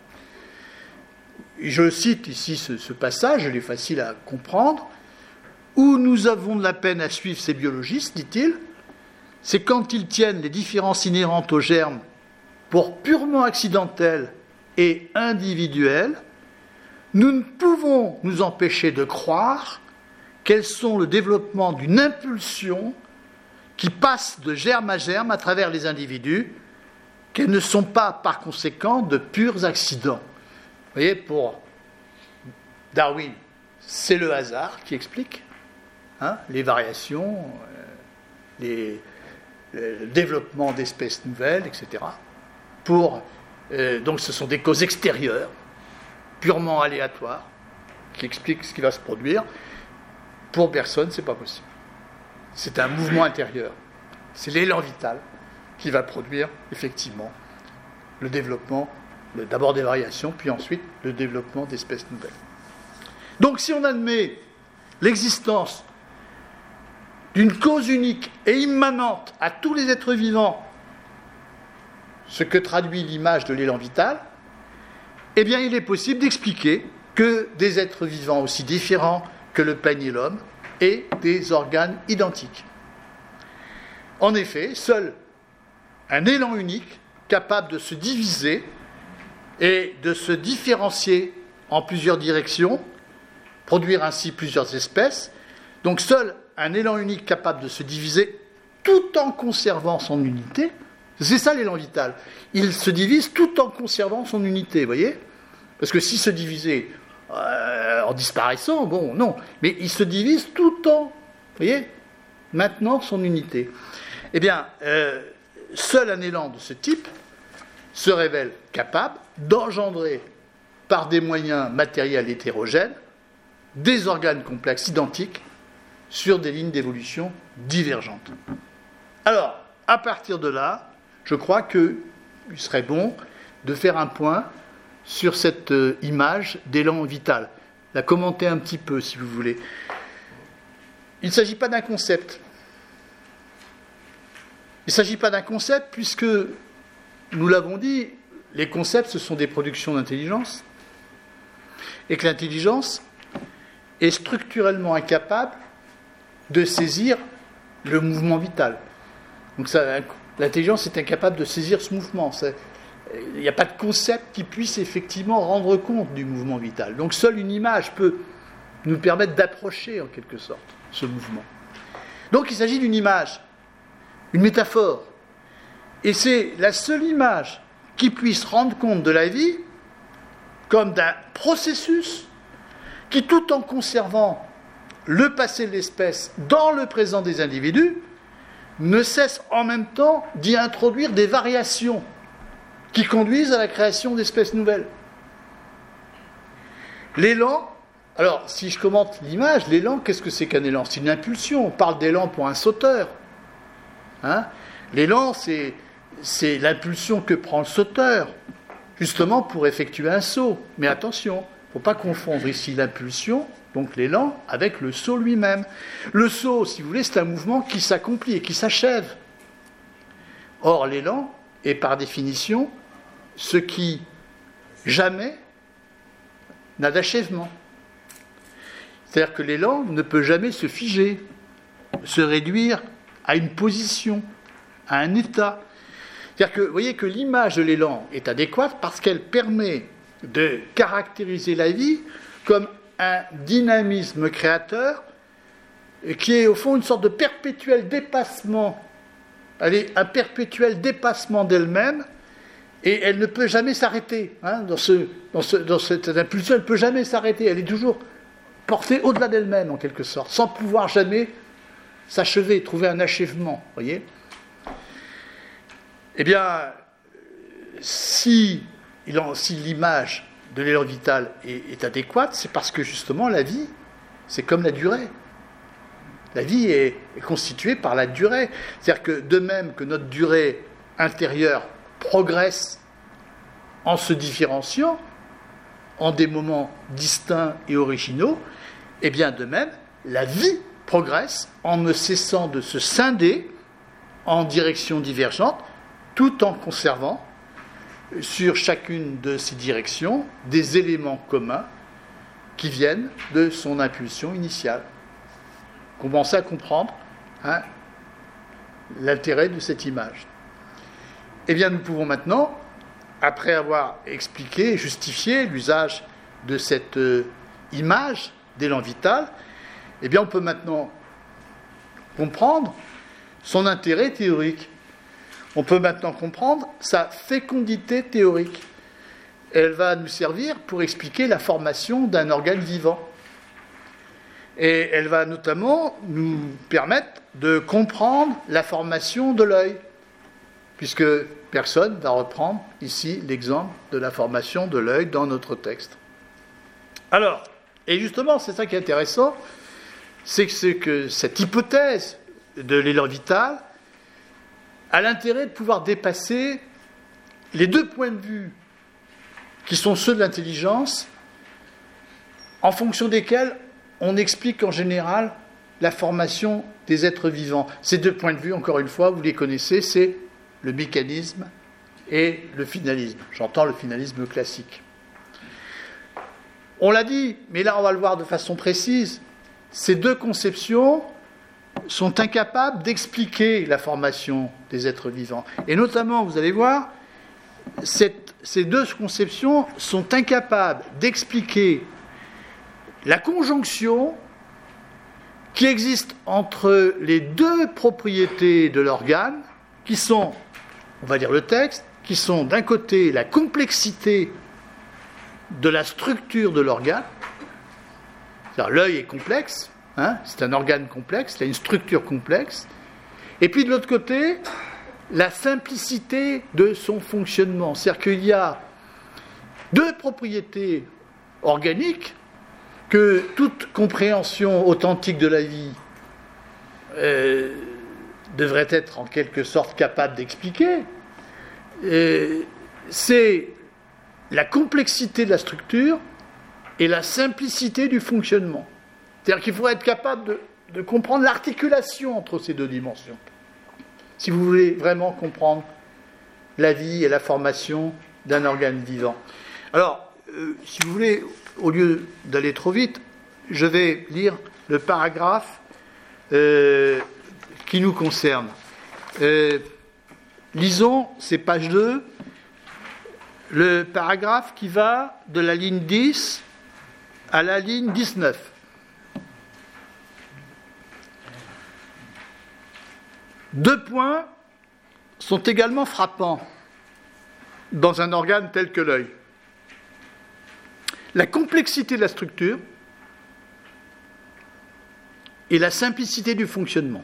Je cite ici ce passage, il est facile à comprendre. Où nous avons de la peine à suivre ces biologistes, dit-il, c'est quand ils tiennent les différences inhérentes aux germes pour purement accidentelles et individuelles. Nous ne pouvons nous empêcher de croire qu'elles sont le développement d'une impulsion qui passe de germe à germe à travers les individus, qu'elles ne sont pas par conséquent de purs accidents. Vous voyez, pour Darwin, c'est le hasard qui explique les variations, le développement d'espèces nouvelles, etc. Donc ce sont des causes extérieures, purement aléatoires, qui explique ce qui va se produire. Pour personne, ce n'est pas possible. C'est un mouvement intérieur. C'est l'élan vital qui va produire, effectivement, le développement, d'abord des variations, puis ensuite le développement d'espèces nouvelles. Donc, si on admet l'existence d'une cause unique et immanente à tous les êtres vivants, ce que traduit l'image de l'élan vital, eh bien, il est possible d'expliquer que des êtres vivants aussi différents que le peigne et l'homme aient des organes identiques. En effet, seul un élan unique, capable de se diviser et de se différencier en plusieurs directions, produire ainsi plusieurs espèces, donc seul un élan unique capable de se diviser tout en conservant son unité, c'est ça l'élan vital. Il se divise tout en conservant son unité, vous voyez ? Parce que s'il se divisait en disparaissant, bon, non. Mais il se divise tout en, vous voyez, maintenant son unité. Eh bien, seul un élan de ce type se révèle capable d'engendrer, par des moyens matériels hétérogènes, des organes complexes identiques sur des lignes d'évolution divergentes. Alors, à partir de là, je crois qu'il serait bon de faire un point sur cette image d'élan vital. La commenter un petit peu, si vous voulez. Il ne s'agit pas d'un concept. Il ne s'agit pas d'un concept puisque, nous l'avons dit, les concepts, ce sont des productions d'intelligence et que l'intelligence est structurellement incapable de saisir le mouvement vital. Donc l'intelligence est incapable de saisir ce mouvement. Il n'y a pas de concept qui puisse effectivement rendre compte du mouvement vital. Donc seule une image peut nous permettre d'approcher en quelque sorte ce mouvement. Donc il s'agit d'une image, une métaphore. Et c'est la seule image qui puisse rendre compte de la vie comme d'un processus qui, tout en conservant le passé de l'espèce dans le présent des individus, ne cesse en même temps d'y introduire des variations qui conduisent à la création d'espèces nouvelles. L'élan, alors si je commente l'image, l'élan, qu'est-ce que c'est qu'un élan ? C'est une impulsion, on parle d'élan pour un sauteur. L'élan, c'est l'impulsion que prend le sauteur, justement pour effectuer un saut. Mais attention, il ne faut pas confondre ici l'impulsion, donc l'élan, avec le saut lui-même. Le saut, si vous voulez, c'est un mouvement qui s'accomplit et qui s'achève. Or, l'élan est par définition ce qui jamais n'a d'achèvement. C'est-à-dire que l'élan ne peut jamais se figer, se réduire à une position, à un état. C'est-à-dire que vous voyez que l'image de l'élan est adéquate parce qu'elle permet de caractériser la vie comme un dynamisme créateur qui est au fond une sorte de perpétuel dépassement. Elle est un perpétuel dépassement d'elle-même et elle ne peut jamais s'arrêter. Dans cette impulsion, elle ne peut jamais s'arrêter. Elle est toujours portée au-delà d'elle-même en quelque sorte, sans pouvoir jamais s'achever, trouver un achèvement. Voyez ? Eh bien, si l'image de l'élan vital est adéquate, c'est parce que justement la vie, c'est comme la durée. La vie est constituée par la durée. C'est-à-dire que de même que notre durée intérieure progresse en se différenciant, en des moments distincts et originaux, eh bien de même, la vie progresse en ne cessant de se scinder en directions divergentes, tout en conservant sur chacune de ces directions des éléments communs qui viennent de son impulsion initiale. Commencez à comprendre l'intérêt de cette image. Eh bien, nous pouvons maintenant, après avoir expliqué et justifié l'usage de cette image d'élan vital, eh bien, on peut maintenant comprendre son intérêt théorique. On peut maintenant comprendre sa fécondité théorique. Elle va nous servir pour expliquer la formation d'un organe vivant. Et elle va notamment nous permettre de comprendre la formation de l'œil, puisque personne va reprendre ici l'exemple de la formation de l'œil dans notre texte. Alors, Et justement, c'est ça qui est intéressant, c'est que cette hypothèse de l'élan vital a l'intérêt de pouvoir dépasser les deux points de vue qui sont ceux de l'intelligence, en fonction desquels on explique en général la formation des êtres vivants. Ces deux points de vue, encore une fois, vous les connaissez, c'est le mécanisme et le finalisme. J'entends le finalisme classique. On l'a dit, mais là on va le voir de façon précise, ces deux conceptions sont incapables d'expliquer la formation des êtres vivants. Et notamment, vous allez voir, ces deux conceptions sont incapables d'expliquer la conjonction qui existe entre les deux propriétés de l'organe, qui sont, on va dire le texte, qui sont d'un côté la complexité de la structure de l'organe, c'est-à-dire l'œil est complexe, c'est un organe complexe, il a une structure complexe, et puis de l'autre côté, la simplicité de son fonctionnement, c'est-à-dire qu'il y a deux propriétés organiques que toute compréhension authentique de la vie devrait être en quelque sorte capable d'expliquer. C'est la complexité de la structure et la simplicité du fonctionnement. C'est-à-dire qu'il faut être capable de comprendre l'articulation entre ces deux dimensions, si vous voulez vraiment comprendre la vie et la formation d'un organe vivant. Alors, si vous voulez, au lieu d'aller trop vite, je vais lire le paragraphe qui nous concerne. Lisons, c'est page 2, le paragraphe qui va de la ligne 10 à la ligne 19. Deux points sont également frappants dans un organe tel que l'œil. La complexité de la structure et la simplicité du fonctionnement.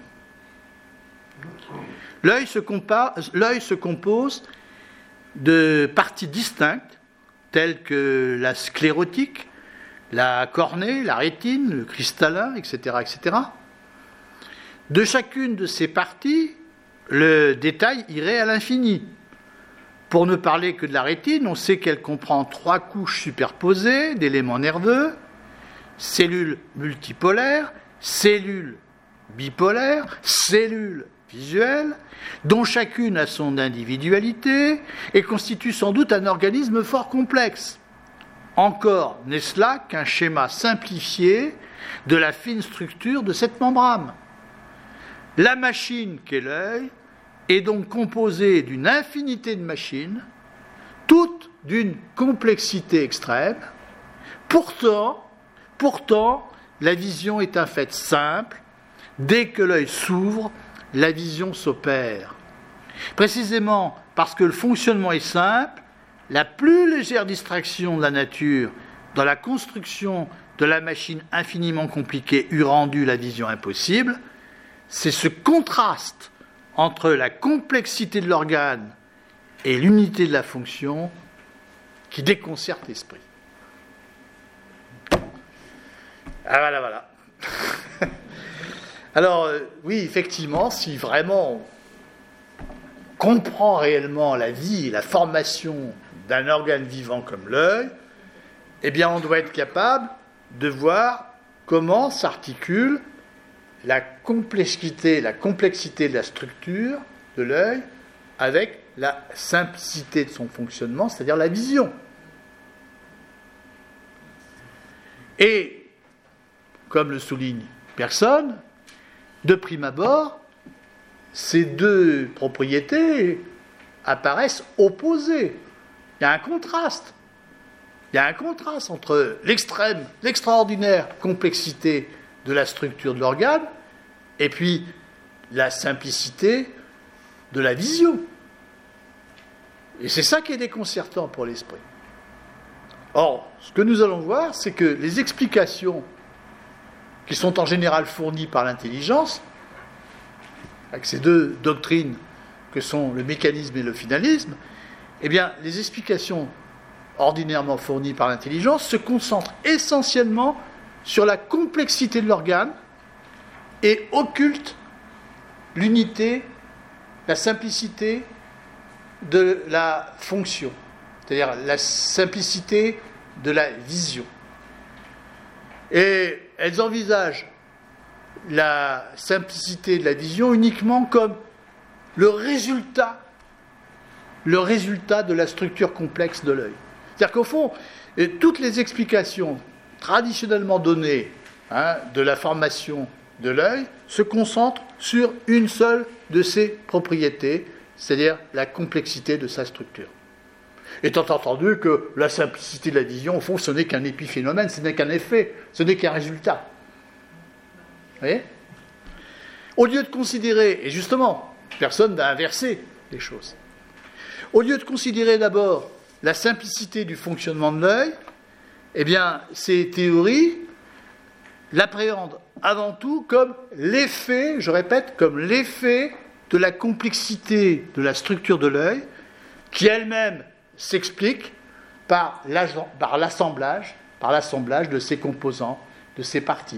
L'œil se compose de parties distinctes, telles que la sclérotique, la cornée, la rétine, le cristallin, etc., etc. De chacune de ces parties, le détail irait à l'infini. Pour ne parler que de la rétine, on sait qu'elle comprend 3 couches superposées d'éléments nerveux, cellules multipolaires, cellules bipolaires, cellules visuelles, dont chacune a son individualité et constitue sans doute un organisme fort complexe. Encore n'est-ce là qu'un schéma simplifié de la fine structure de cette membrane. La machine qu'est l'œil est donc composée d'une infinité de machines, toutes d'une complexité extrême. Pourtant, la vision est un fait simple. Dès que l'œil s'ouvre, la vision s'opère. Précisément parce que le fonctionnement est simple, la plus légère distraction de la nature dans la construction de la machine infiniment compliquée eût rendu la vision impossible. C'est ce contraste entre la complexité de l'organe et l'unité de la fonction qui déconcerte l'esprit. Ah voilà. Alors, oui, effectivement, si vraiment on comprend réellement la vie et la formation d'un organe vivant comme l'œil, eh bien, on doit être capable de voir comment s'articule la complexité de la structure de l'œil avec la simplicité de son fonctionnement, c'est-à-dire la vision. Et, comme le souligne Pearson, de prime abord, ces deux propriétés apparaissent opposées. Il y a un contraste. Il y a un contraste entre l'extraordinaire complexité de la structure de l'organe et puis la simplicité de la vision. Et c'est ça qui est déconcertant pour l'esprit. Or, ce que nous allons voir, c'est que les explications qui sont en général fournies par l'intelligence, avec ces deux doctrines que sont le mécanisme et le finalisme, eh bien, les explications ordinairement fournies par l'intelligence se concentrent essentiellement sur la complexité de l'organe et occulte l'unité, la simplicité de la fonction, c'est-à-dire la simplicité de la vision. Et elles envisagent la simplicité de la vision uniquement comme le résultat de la structure complexe de l'œil. C'est-à-dire qu'au fond, toutes les explications traditionnellement données de la formation de l'œil se concentrent sur une seule de ses propriétés, c'est-à-dire la complexité de sa structure. Étant entendu que la simplicité de la vision, au fond, ce n'est qu'un épiphénomène, ce n'est qu'un effet, ce n'est qu'un résultat. Vous voyez ? Au lieu de considérer, et justement, personne n'a inversé les choses, au lieu de considérer d'abord la simplicité du fonctionnement de l'œil, eh bien, ces théories l'appréhendent avant tout comme l'effet, je répète, comme l'effet de la complexité de la structure de l'œil, qui elle-même s'explique par l'assemblage de ses composants, de ses parties.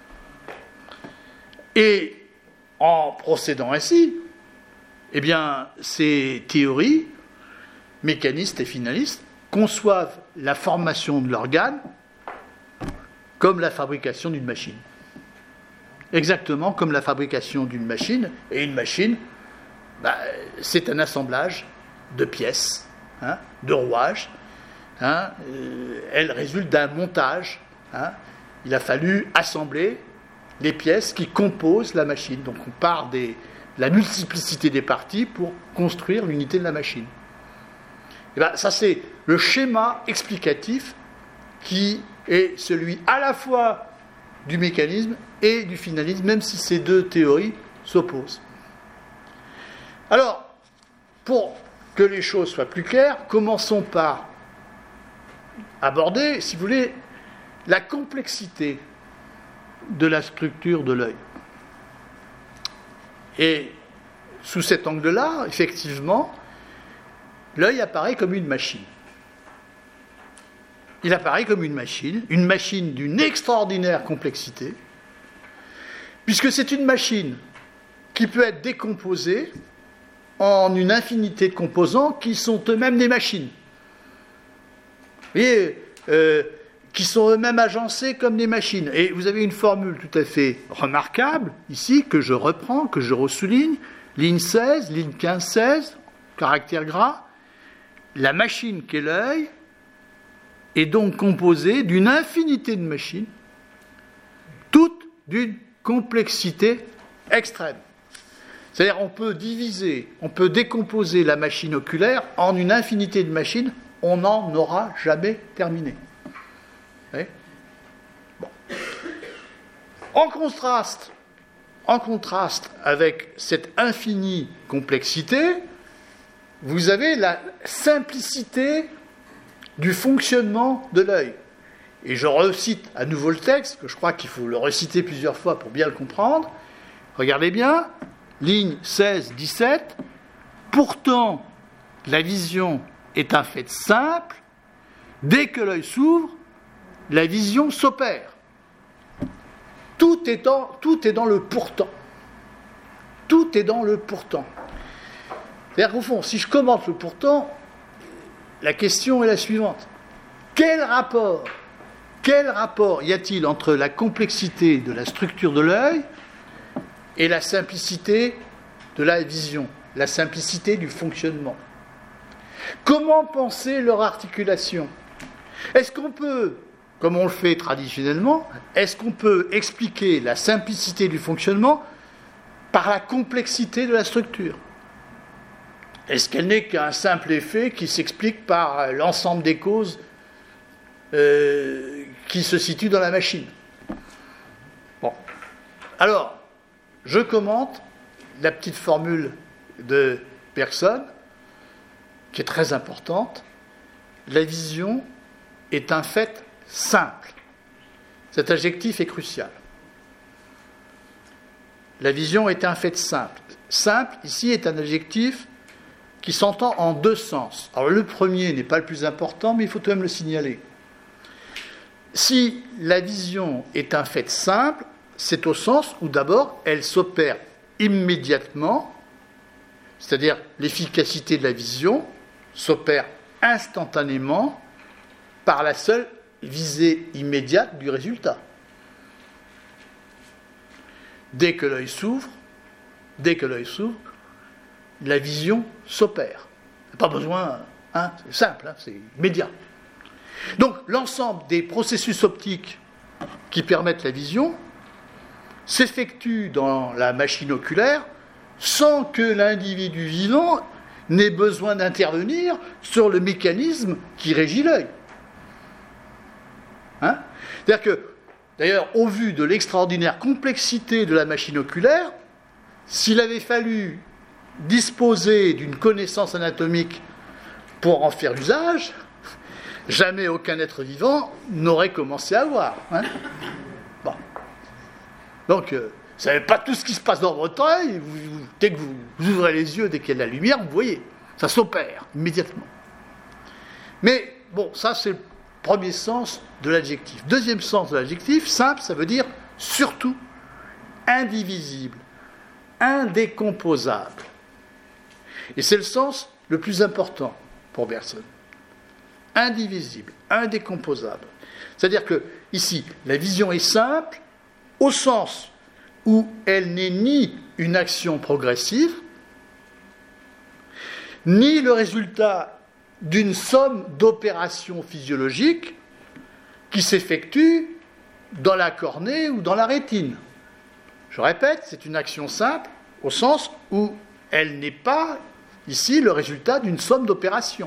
Et en procédant ainsi, eh bien, ces théories, mécanistes et finalistes, conçoivent la formation de l'organe comme la fabrication d'une machine. Exactement comme la fabrication d'une machine. Et une machine, c'est un assemblage de pièces, de rouages. Elle résulte d'un montage. Il a fallu assembler les pièces qui composent la machine. Donc on part de la multiplicité des parties pour construire l'unité de la machine. Et ça, c'est le schéma explicatif qui est celui à la fois du mécanisme et du finalisme, même si ces deux théories s'opposent. Alors, pour que les choses soient plus claires, commençons par aborder, si vous voulez, la complexité de la structure de l'œil. Et sous cet angle-là, effectivement, l'œil apparaît comme une machine. Il apparaît comme une machine d'une extraordinaire complexité, puisque c'est une machine qui peut être décomposée en une infinité de composants qui sont eux-mêmes des machines. Vous voyez, qui sont eux-mêmes agencés comme des machines. Et vous avez une formule tout à fait remarquable, ici, que je reprends, que je ressouligne, ligne 16, ligne 15-16, caractère gras. La machine qu'est l'œil est donc composée d'une infinité de machines, toutes d'une complexité extrême. C'est-à-dire on peut décomposer la machine oculaire en une infinité de machines, on n'en aura jamais terminé. Vous voyez ? Bon. En contraste avec cette infinie complexité, vous avez la simplicité du fonctionnement de l'œil. Et je recite à nouveau le texte, que je crois qu'il faut le reciter plusieurs fois pour bien le comprendre. Regardez bien, ligne 16-17. Pourtant, la vision est un fait simple. Dès que l'œil s'ouvre, la vision s'opère. Tout est dans le pourtant. Tout est dans le pourtant. C'est-à-dire qu'au fond, si je commente le pourtant, la question est la suivante. Quel rapport y a-t-il entre la complexité de la structure de l'œil et la simplicité de la vision, la simplicité du fonctionnement ? Comment penser leur articulation ? Est-ce qu'on peut, comme on le fait traditionnellement, est-ce qu'on peut expliquer la simplicité du fonctionnement par la complexité de la structure ? Est-ce qu'elle n'est qu'un simple effet qui s'explique par l'ensemble des causes qui se situent dans la machine ? Bon. Alors, je commente la petite formule de Bergson, qui est très importante. La vision est un fait simple. Cet adjectif est crucial. La vision est un fait simple. Simple, ici, est un adjectif qui s'entend en deux sens. Alors le premier n'est pas le plus important, mais il faut tout de même le signaler. si la vision est un fait simple, c'est au sens où d'abord elle s'opère immédiatement, c'est-à-dire l'efficacité de la vision s'opère instantanément par la seule visée immédiate du résultat. Dès que l'œil s'ouvre, la vision s'opère. Pas besoin, c'est simple, c'est immédiat. Donc l'ensemble des processus optiques qui permettent la vision s'effectue dans la machine oculaire sans que l'individu vivant n'ait besoin d'intervenir sur le mécanisme qui régit l'œil. C'est-à-dire que, d'ailleurs, au vu de l'extraordinaire complexité de la machine oculaire, s'il avait fallu disposer d'une connaissance anatomique pour en faire usage, jamais aucun être vivant n'aurait commencé à voir. Bon. Donc, vous ne savez pas tout ce qui se passe dans votre œil, dès que vous ouvrez les yeux, dès qu'il y a de la lumière, vous voyez, ça s'opère immédiatement. Mais, bon, ça c'est le premier sens de l'adjectif. Deuxième sens de l'adjectif, simple, ça veut dire surtout indivisible, indécomposable. Et c'est le sens le plus important pour Bergson. Indivisible, indécomposable. C'est-à-dire que, ici, la vision est simple au sens où elle n'est ni une action progressive, ni le résultat d'une somme d'opérations physiologiques qui s'effectuent dans la cornée ou dans la rétine. Je répète, c'est une action simple au sens où elle n'est pas, ici, le résultat d'une somme d'opérations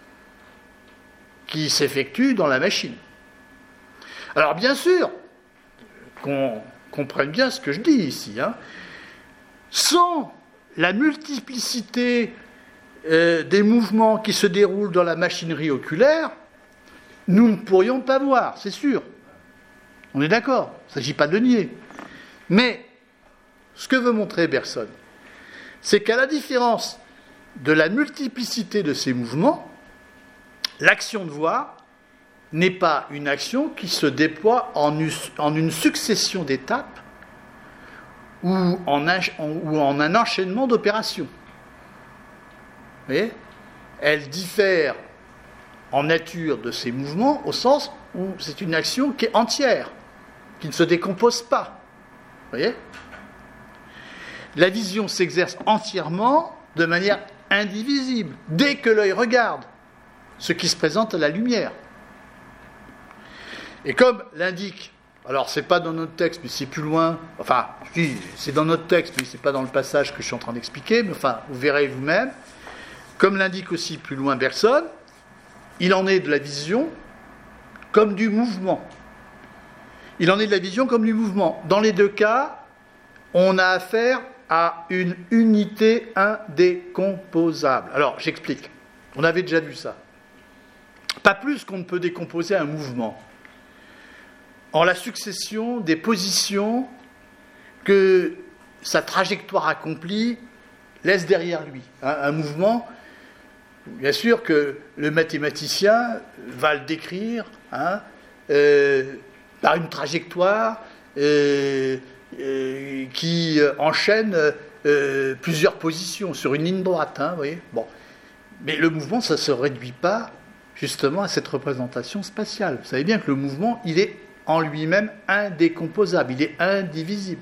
qui s'effectue dans la machine. Alors, bien sûr, qu'on comprenne bien ce que je dis ici, sans la multiplicité des mouvements qui se déroulent dans la machinerie oculaire, nous ne pourrions pas voir, c'est sûr. On est d'accord, il ne s'agit pas de le nier. Mais ce que veut montrer Bergson, c'est qu'à la différence de la multiplicité de ces mouvements, l'action de voir n'est pas une action qui se déploie en une succession d'étapes ou en un enchaînement d'opérations. Vous voyez ? Elle diffère en nature de ces mouvements au sens où c'est une action qui est entière, qui ne se décompose pas. Vous voyez ? La vision s'exerce entièrement de manière indivisible, dès que l'œil regarde ce qui se présente à la lumière. Et comme l'indique, alors c'est pas dans notre texte, mais c'est plus loin, enfin, c'est dans notre texte, mais c'est pas dans le passage que je suis en train d'expliquer, mais enfin, vous verrez vous-même, comme l'indique aussi plus loin Bergson, il en est de la vision comme du mouvement. Il en est de la vision comme du mouvement. Dans les deux cas, on a affaire à une unité indécomposable. Alors, j'explique. On avait déjà vu ça. Pas plus qu'on ne peut décomposer un mouvement en la succession des positions que sa trajectoire accomplie laisse derrière lui. Un mouvement, bien sûr que le mathématicien va le décrire par une trajectoire qui enchaîne plusieurs positions sur une ligne droite. Vous voyez ? Bon. Mais le mouvement, ça ne se réduit pas justement à cette représentation spatiale. Vous savez bien que le mouvement, il est en lui-même indécomposable, il est indivisible.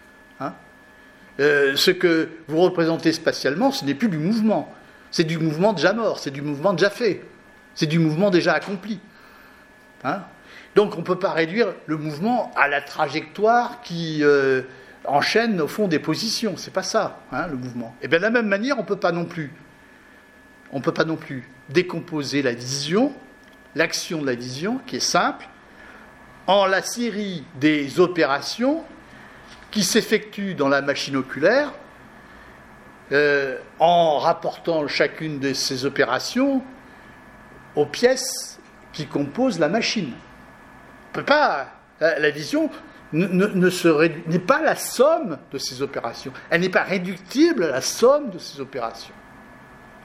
Ce que vous représentez spatialement, ce n'est plus du mouvement. C'est du mouvement déjà mort, c'est du mouvement déjà fait, c'est du mouvement déjà accompli. Donc on ne peut pas réduire le mouvement à la trajectoire qui enchaîne au fond des positions. C'est pas ça, le mouvement. Et bien de la même manière, on ne peut pas non plus décomposer la vision, l'action de la vision, qui est simple, en la série des opérations qui s'effectuent dans la machine oculaire, en rapportant chacune de ces opérations aux pièces qui composent la machine. On peut pas, la vision n'est pas la somme de ces opérations. Elle n'est pas réductible à la somme de ces opérations.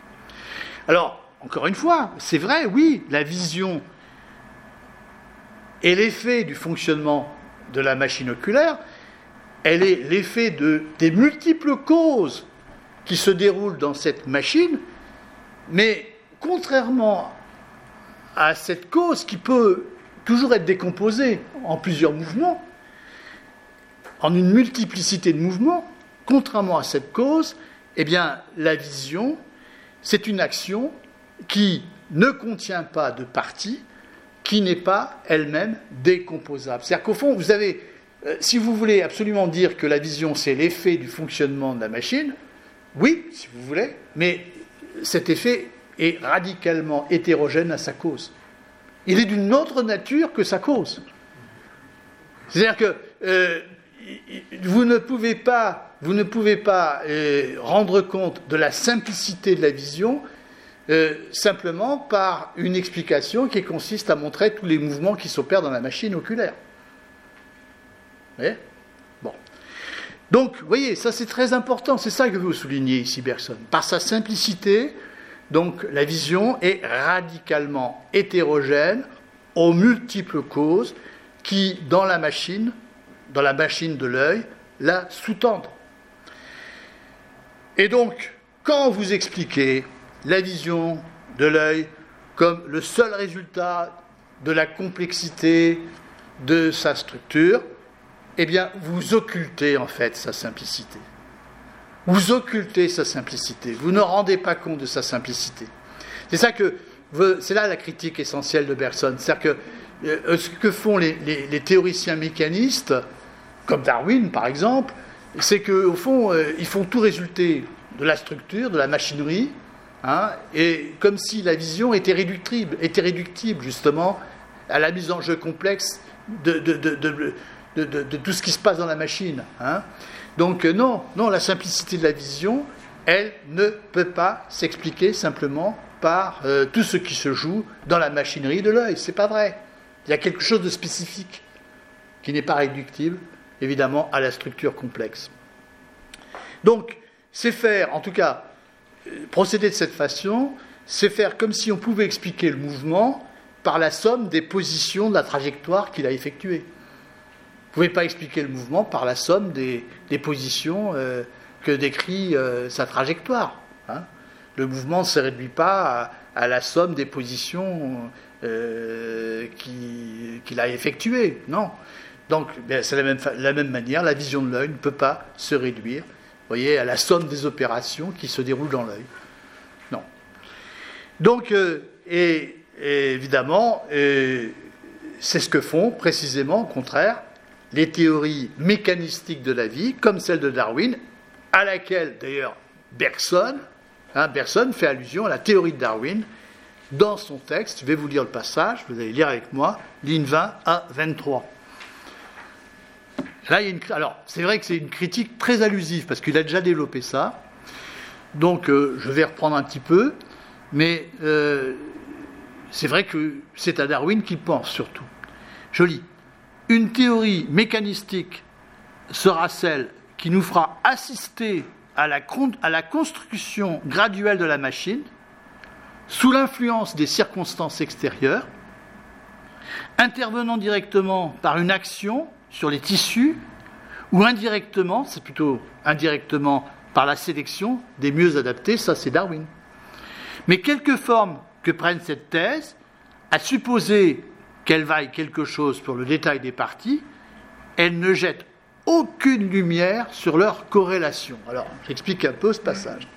Alors, encore une fois, c'est vrai, oui, la vision Et l'effet du fonctionnement de la machine oculaire, elle est l'effet des multiples causes qui se déroulent dans cette machine, mais contrairement à cette cause qui peut toujours être décomposée en plusieurs mouvements, en une multiplicité de mouvements, contrairement à cette cause, eh bien, la vision, c'est une action qui ne contient pas de partie, qui n'est pas elle-même décomposable. C'est-à-dire qu'au fond, vous avez, si vous voulez absolument dire que la vision, c'est l'effet du fonctionnement de la machine, oui, si vous voulez, mais cet effet est radicalement hétérogène à sa cause. Il est d'une autre nature que sa cause. C'est-à-dire que vous ne pouvez pas rendre compte de la simplicité de la vision simplement par une explication qui consiste à montrer tous les mouvements qui s'opèrent dans la machine oculaire. Vous voyez ? Bon. Donc, vous voyez, ça c'est très important, c'est ça que veut souligner ici Bergson. Par sa simplicité, donc la vision est radicalement hétérogène aux multiples causes qui, dans la machine de l'œil, la sous-tendent. Et donc, quand vous expliquez la vision de l'œil comme le seul résultat de la complexité de sa structure, eh bien, vous occultez en fait sa simplicité. Vous occultez sa simplicité. Vous ne rendez pas compte de sa simplicité. C'est là la critique essentielle de Bergson. C'est-à-dire que ce que font les théoriciens mécanistes, comme Darwin par exemple, c'est qu'au fond, ils font tout résulter de la structure, de la machinerie, et comme si la vision était réductible justement à la mise en jeu complexe de tout ce qui se passe dans la machine. Donc non, la simplicité de la vision, elle ne peut pas s'expliquer simplement par tout ce qui se joue dans la machinerie de l'œil. C'est pas vrai. Il y a quelque chose de spécifique qui n'est pas réductible, évidemment, à la structure complexe. Donc, c'est faire, en tout cas, procéder de cette façon, c'est faire comme si on pouvait expliquer le mouvement par la somme des positions de la trajectoire qu'il a effectuée. Vous ne pouvez pas expliquer le mouvement par la somme des positions que décrit sa trajectoire. Le mouvement ne se réduit pas à la somme des positions qu'il a effectuées. Non. Donc, c'est la même manière, la vision de l'œil ne peut pas se réduire, vous voyez, à la somme des opérations qui se déroulent dans l'œil. Non. Donc, évidemment, c'est ce que font précisément, au contraire, les théories mécanistiques de la vie, comme celle de Darwin, à laquelle, d'ailleurs, Bergson fait allusion à la théorie de Darwin dans son texte. Je vais vous lire le passage, vous allez lire avec moi, lignes 20 à 23. Là, alors, c'est vrai que c'est une critique très allusive, parce qu'il a déjà développé ça, donc je vais reprendre un petit peu, mais c'est vrai que c'est à Darwin qu'il pense, surtout. Je lis. Une théorie mécanistique sera celle qui nous fera assister à la construction graduelle de la machine, sous l'influence des circonstances extérieures, intervenant directement par une action sur les tissus, ou indirectement, c'est plutôt indirectement par la sélection des mieux adaptés, ça c'est Darwin. Mais quelque forme que prenne cette thèse, à supposer qu'elle vaille quelque chose pour le détail des parties, elle ne jette aucune lumière sur leur corrélation. Alors, j'explique un peu ce passage.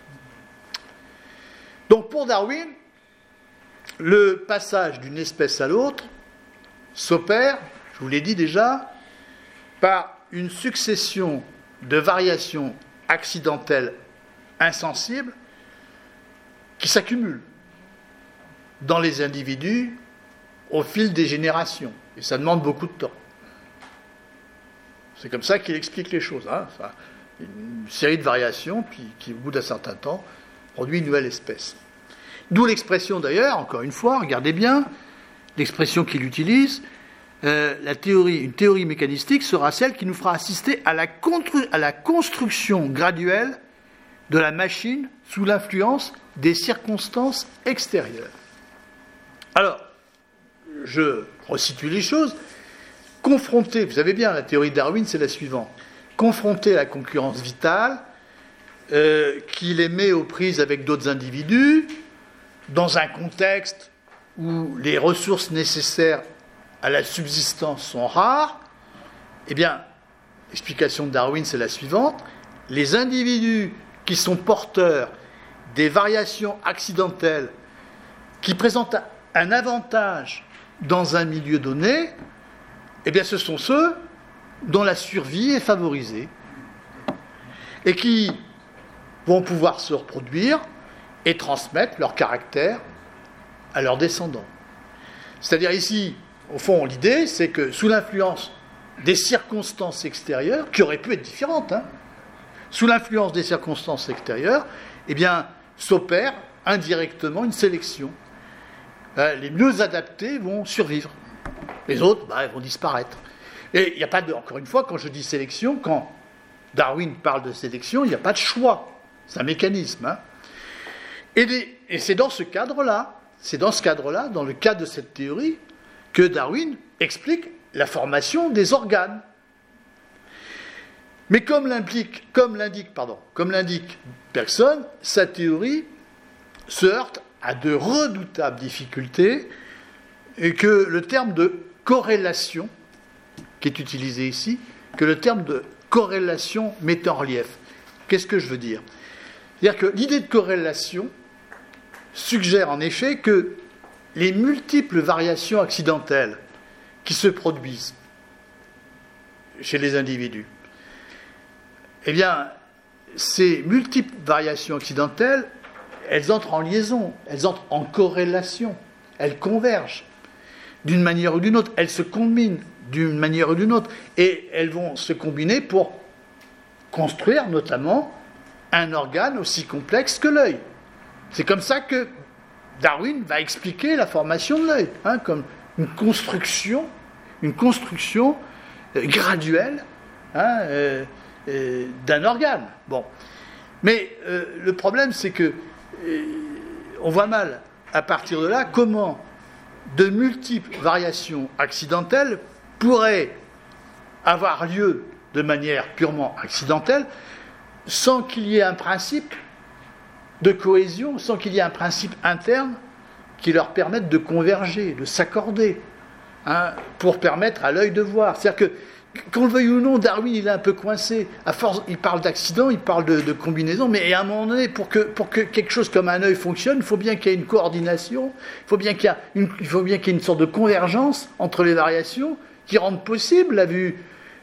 Donc pour Darwin, le passage d'une espèce à l'autre s'opère, je vous l'ai dit déjà, par une succession de variations accidentelles insensibles qui s'accumulent dans les individus au fil des générations. Et ça demande beaucoup de temps. C'est comme ça qu'il explique les choses. Une série de variations qui, au bout d'un certain temps, produit une nouvelle espèce. D'où l'expression d'ailleurs, encore une fois, regardez bien, l'expression qu'il utilise, une théorie mécanistique sera celle qui nous fera assister à la construction graduelle de la machine sous l'influence des circonstances extérieures. Alors, je resitue les choses, confronter, vous savez bien, la théorie de Darwin, c'est la suivante, confronter la concurrence vitale, qui les met aux prises avec d'autres individus, dans un contexte où les ressources nécessaires à la subsistance sont rares, eh bien, l'explication de Darwin, c'est la suivante. Les individus qui sont porteurs des variations accidentelles qui présentent un avantage dans un milieu donné, eh bien, ce sont ceux dont la survie est favorisée et qui vont pouvoir se reproduire et transmettre leur caractère à leurs descendants. C'est-à-dire ici, au fond, l'idée, c'est que sous l'influence des circonstances extérieures, qui auraient pu être différentes, sous l'influence des circonstances extérieures, eh bien, s'opère indirectement une sélection. Les mieux adaptés vont survivre. Les autres, vont disparaître. Et il n'y a pas de... Encore une fois, quand je dis sélection, quand Darwin parle de sélection, il n'y a pas de choix. C'est un mécanisme. Et c'est dans ce cadre-là, dans le cadre de cette théorie, que Darwin explique la formation des organes. Mais comme l'indique Bergson, sa théorie se heurte à de redoutables difficultés et que le terme de corrélation, qui est utilisé ici, que le terme de corrélation met en relief. Qu'est-ce que je veux dire ? C'est-à-dire que l'idée de corrélation suggère en effet que les multiples variations accidentelles qui se produisent chez les individus, eh bien, ces multiples variations accidentelles, elles entrent en liaison, elles entrent en corrélation, elles convergent d'une manière ou d'une autre, elles se combinent d'une manière ou d'une autre, et elles vont se combiner pour construire notamment un organe aussi complexe que l'œil. C'est comme ça que Darwin va expliquer la formation de l'œil, comme une construction graduelle d'un organe. Bon. Mais le problème, c'est que on voit mal, à partir de là, comment de multiples variations accidentelles pourraient avoir lieu de manière purement accidentelle, sans qu'il y ait un principe de cohésion, sans qu'il y ait un principe interne qui leur permette de converger, de s'accorder, pour permettre à l'œil de voir. C'est-à-dire que, qu'on le veuille ou non, Darwin, il est un peu coincé. À force, il parle d'accident, il parle de combinaison, mais à un moment donné, pour que quelque chose comme un œil fonctionne, il faut bien qu'il y ait une coordination, il faut bien qu'il y ait une sorte de convergence entre les variations qui rendent possible la vue.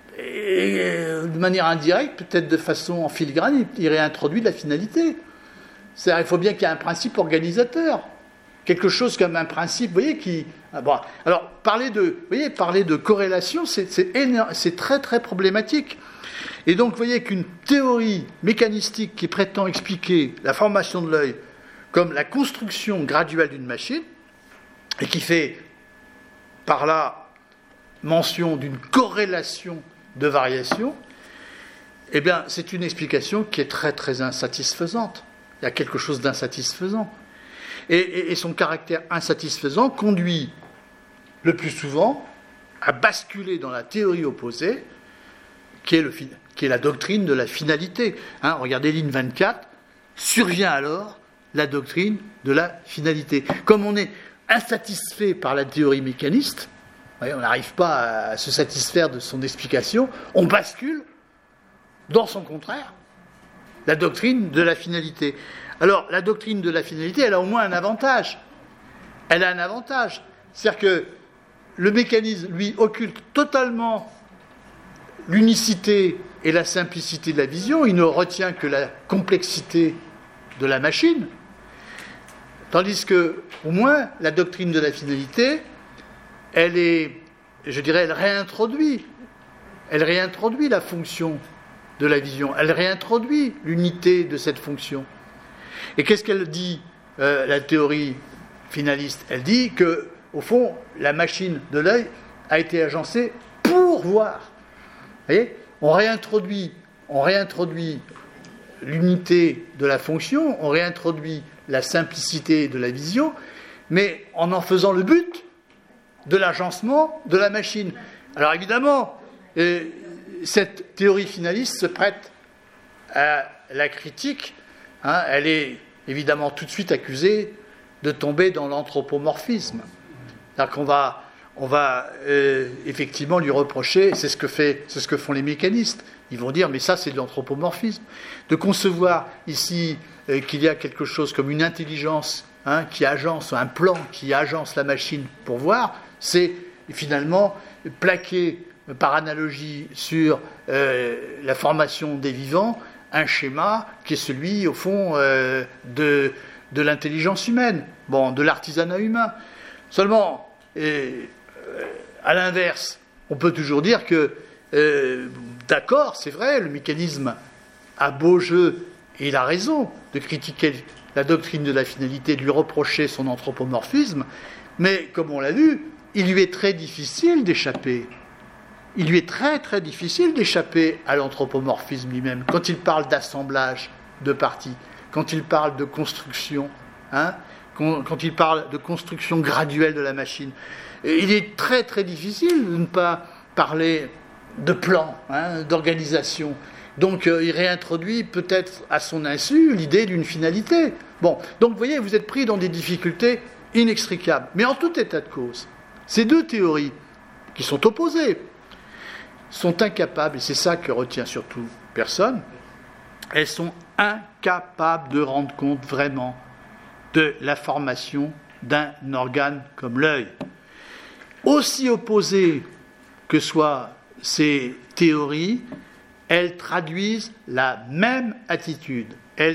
Et de manière indirecte, peut-être de façon en filigrane, il réintroduit la finalité. C'est-à-dire, il faut bien qu'il y ait un principe organisateur. Quelque chose comme un principe, vous voyez, qui... Bon, alors, parler de corrélation, c'est très, très problématique. Et donc, vous voyez qu'une théorie mécanistique qui prétend expliquer la formation de l'œil comme la construction graduelle d'une machine, et qui fait, par là, mention d'une corrélation de variations, eh bien, c'est une explication qui est très, très insatisfaisante. Il y a quelque chose d'insatisfaisant. Et son caractère insatisfaisant conduit le plus souvent à basculer dans la théorie opposée, qui est la doctrine de la finalité. Regardez ligne 24, survient alors la doctrine de la finalité. Comme on est insatisfait par la théorie mécaniste, on n'arrive pas à se satisfaire de son explication, on bascule dans son contraire, la doctrine de la finalité. Alors, la doctrine de la finalité, elle a au moins un avantage. Elle a un avantage. C'est-à-dire que le mécanisme, lui, occulte totalement l'unicité et la simplicité de la vision. Il ne retient que la complexité de la machine. Tandis que, au moins, la doctrine de la finalité, elle réintroduit la fonction de la vision. Elle réintroduit l'unité de cette fonction. Et qu'est-ce qu'elle dit, la théorie finaliste ? Elle dit que, au fond, la machine de l'œil a été agencée pour voir. Vous voyez ? On réintroduit l'unité de la fonction, on réintroduit la simplicité de la vision, mais en faisant le but de l'agencement de la machine. Alors évidemment, cette théorie finaliste se prête à la critique. Elle est évidemment tout de suite accusée de tomber dans l'anthropomorphisme. C'est-à-dire qu'on va effectivement lui reprocher, c'est ce que font les mécanistes. Ils vont dire, mais ça c'est de l'anthropomorphisme. De concevoir ici qu'il y a quelque chose comme une intelligence qui agence, un plan qui agence la machine pour voir, c'est finalement plaquer par analogie sur la formation des vivants un schéma qui est celui, au fond, de l'intelligence humaine, de l'artisanat humain. Seulement, à l'inverse, on peut toujours dire que, d'accord, c'est vrai, le mécanisme a beau jeu et il a raison de critiquer la doctrine de la finalité, de lui reprocher son anthropomorphisme, mais comme on l'a vu, il lui est très difficile d'échapper. Il lui est très très difficile d'échapper à l'anthropomorphisme lui-même. Quand il parle d'assemblage de parties, quand il parle de construction, quand il parle de construction graduelle de la machine, il est très très difficile de ne pas parler de plan, d'organisation. Donc il réintroduit peut-être à son insu l'idée d'une finalité. Donc vous voyez, vous êtes pris dans des difficultés inextricables. Mais en tout état de cause, ces deux théories, qui sont opposées, sont incapables, et c'est ça que retient surtout personne, elles sont incapables de rendre compte vraiment de la formation d'un organe comme l'œil. Aussi opposées que soient ces théories, elles traduisent la même attitude. Elles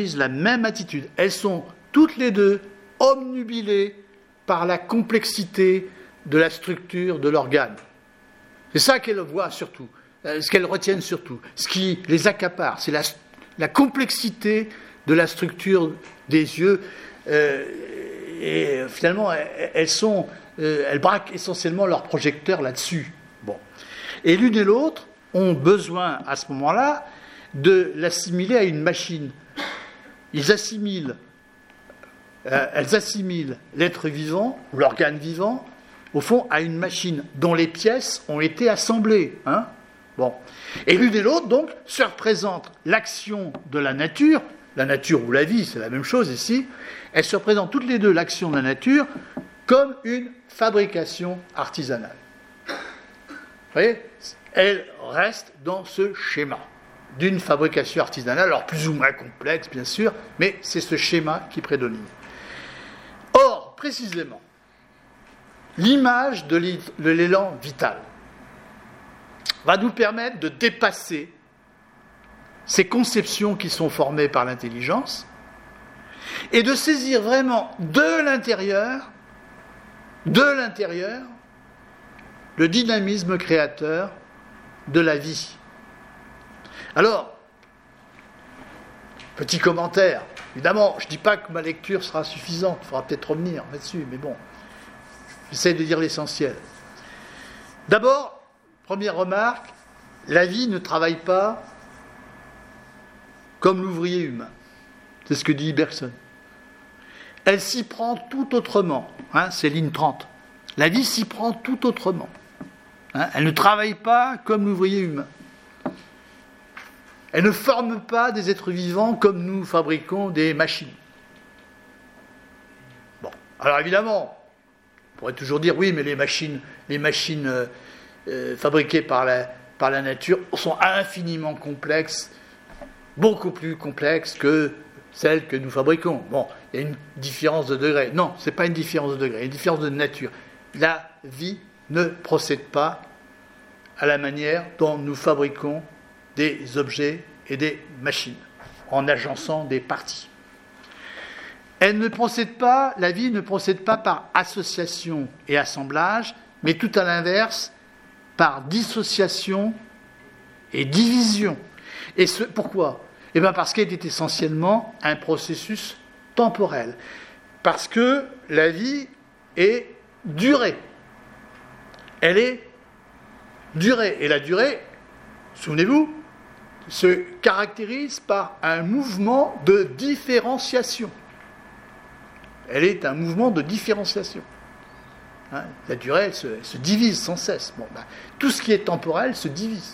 sont toutes les deux obnubilées par la complexité de la structure de l'organe. C'est ça qu'elles voient surtout, ce qu'elles retiennent surtout. Ce qui les accapare, c'est la complexité de la structure des yeux. Et finalement, elles braquent essentiellement leurs projecteurs là-dessus. Et l'une et l'autre ont besoin, à ce moment-là, de l'assimiler à une machine. Elles assimilent l'être vivant, ou l'organe vivant, au fond, à une machine dont les pièces ont été assemblées. Et l'une et l'autre, donc, se représentent l'action de la nature ou la vie, c'est la même chose ici, elles se représentent toutes les deux l'action de la nature comme une fabrication artisanale. Vous voyez ? Elles restent dans ce schéma d'une fabrication artisanale, alors plus ou moins complexe, bien sûr, mais c'est ce schéma qui prédomine. Or, précisément, l'image de l'élan vital va nous permettre de dépasser ces conceptions qui sont formées par l'intelligence et de saisir vraiment de l'intérieur le dynamisme créateur de la vie. Alors, petit commentaire, évidemment, je ne dis pas que ma lecture sera suffisante, il faudra peut-être revenir là-dessus, mais bon, j'essaie de dire l'essentiel. D'abord, première remarque, la vie ne travaille pas comme l'ouvrier humain. C'est ce que dit Bergson. Elle s'y prend tout autrement. C'est ligne 30. La vie s'y prend tout autrement. Elle ne travaille pas comme l'ouvrier humain. Elle ne forme pas des êtres vivants comme nous fabriquons des machines. Alors évidemment, on pourrait toujours dire, oui, mais les machines fabriquées par la nature sont infiniment complexes, beaucoup plus complexes que celles que nous fabriquons. Il y a une différence de degré. Non, ce n'est pas une différence de degré, il y a une différence de nature. La vie ne procède pas à la manière dont nous fabriquons des objets et des machines, en agençant des parties. La vie ne procède pas par association et assemblage, mais tout à l'inverse, par dissociation et division. Et pourquoi ? Parce qu'elle est essentiellement un processus temporel. Parce que la vie est durée. Elle est durée. Et la durée, souvenez-vous, se caractérise par un mouvement de différenciation. Elle est un mouvement de différenciation. Hein, la durée, elle se divise sans cesse. Bon, ben, tout ce qui est temporel se divise.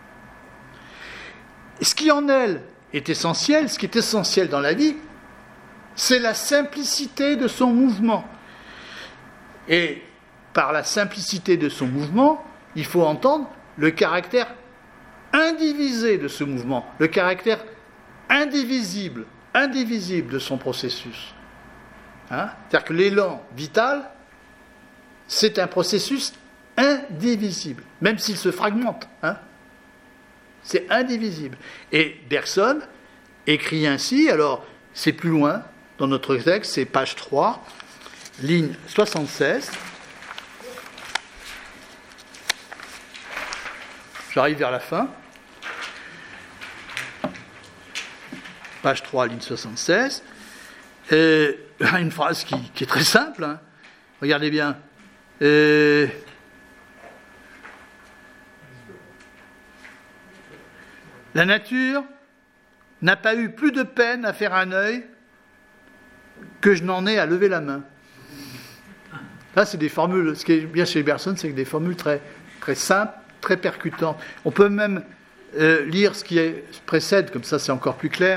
Et ce qui en elle est essentiel, ce qui est essentiel dans la vie, c'est la simplicité de son mouvement. Et par la simplicité de son mouvement, il faut entendre le caractère indivisé de ce mouvement, le caractère indivisible de son processus. Hein? C'est-à-dire que l'élan vital, c'est un processus indivisible, même s'il se fragmente. Hein? C'est indivisible. Et Bergson écrit ainsi, alors c'est plus loin dans notre texte, c'est page 3, ligne 76. J'arrive vers la fin. Page 3, ligne 76. Une phrase qui est très simple. Hein. Regardez bien. La nature n'a pas eu plus de peine à faire un œil que je n'en ai à lever la main. Là, c'est des formules. Ce qui est bien chez Bergson, c'est des formules très, très simples, très percutantes. On peut même lire ce qui précède, comme ça c'est encore plus clair.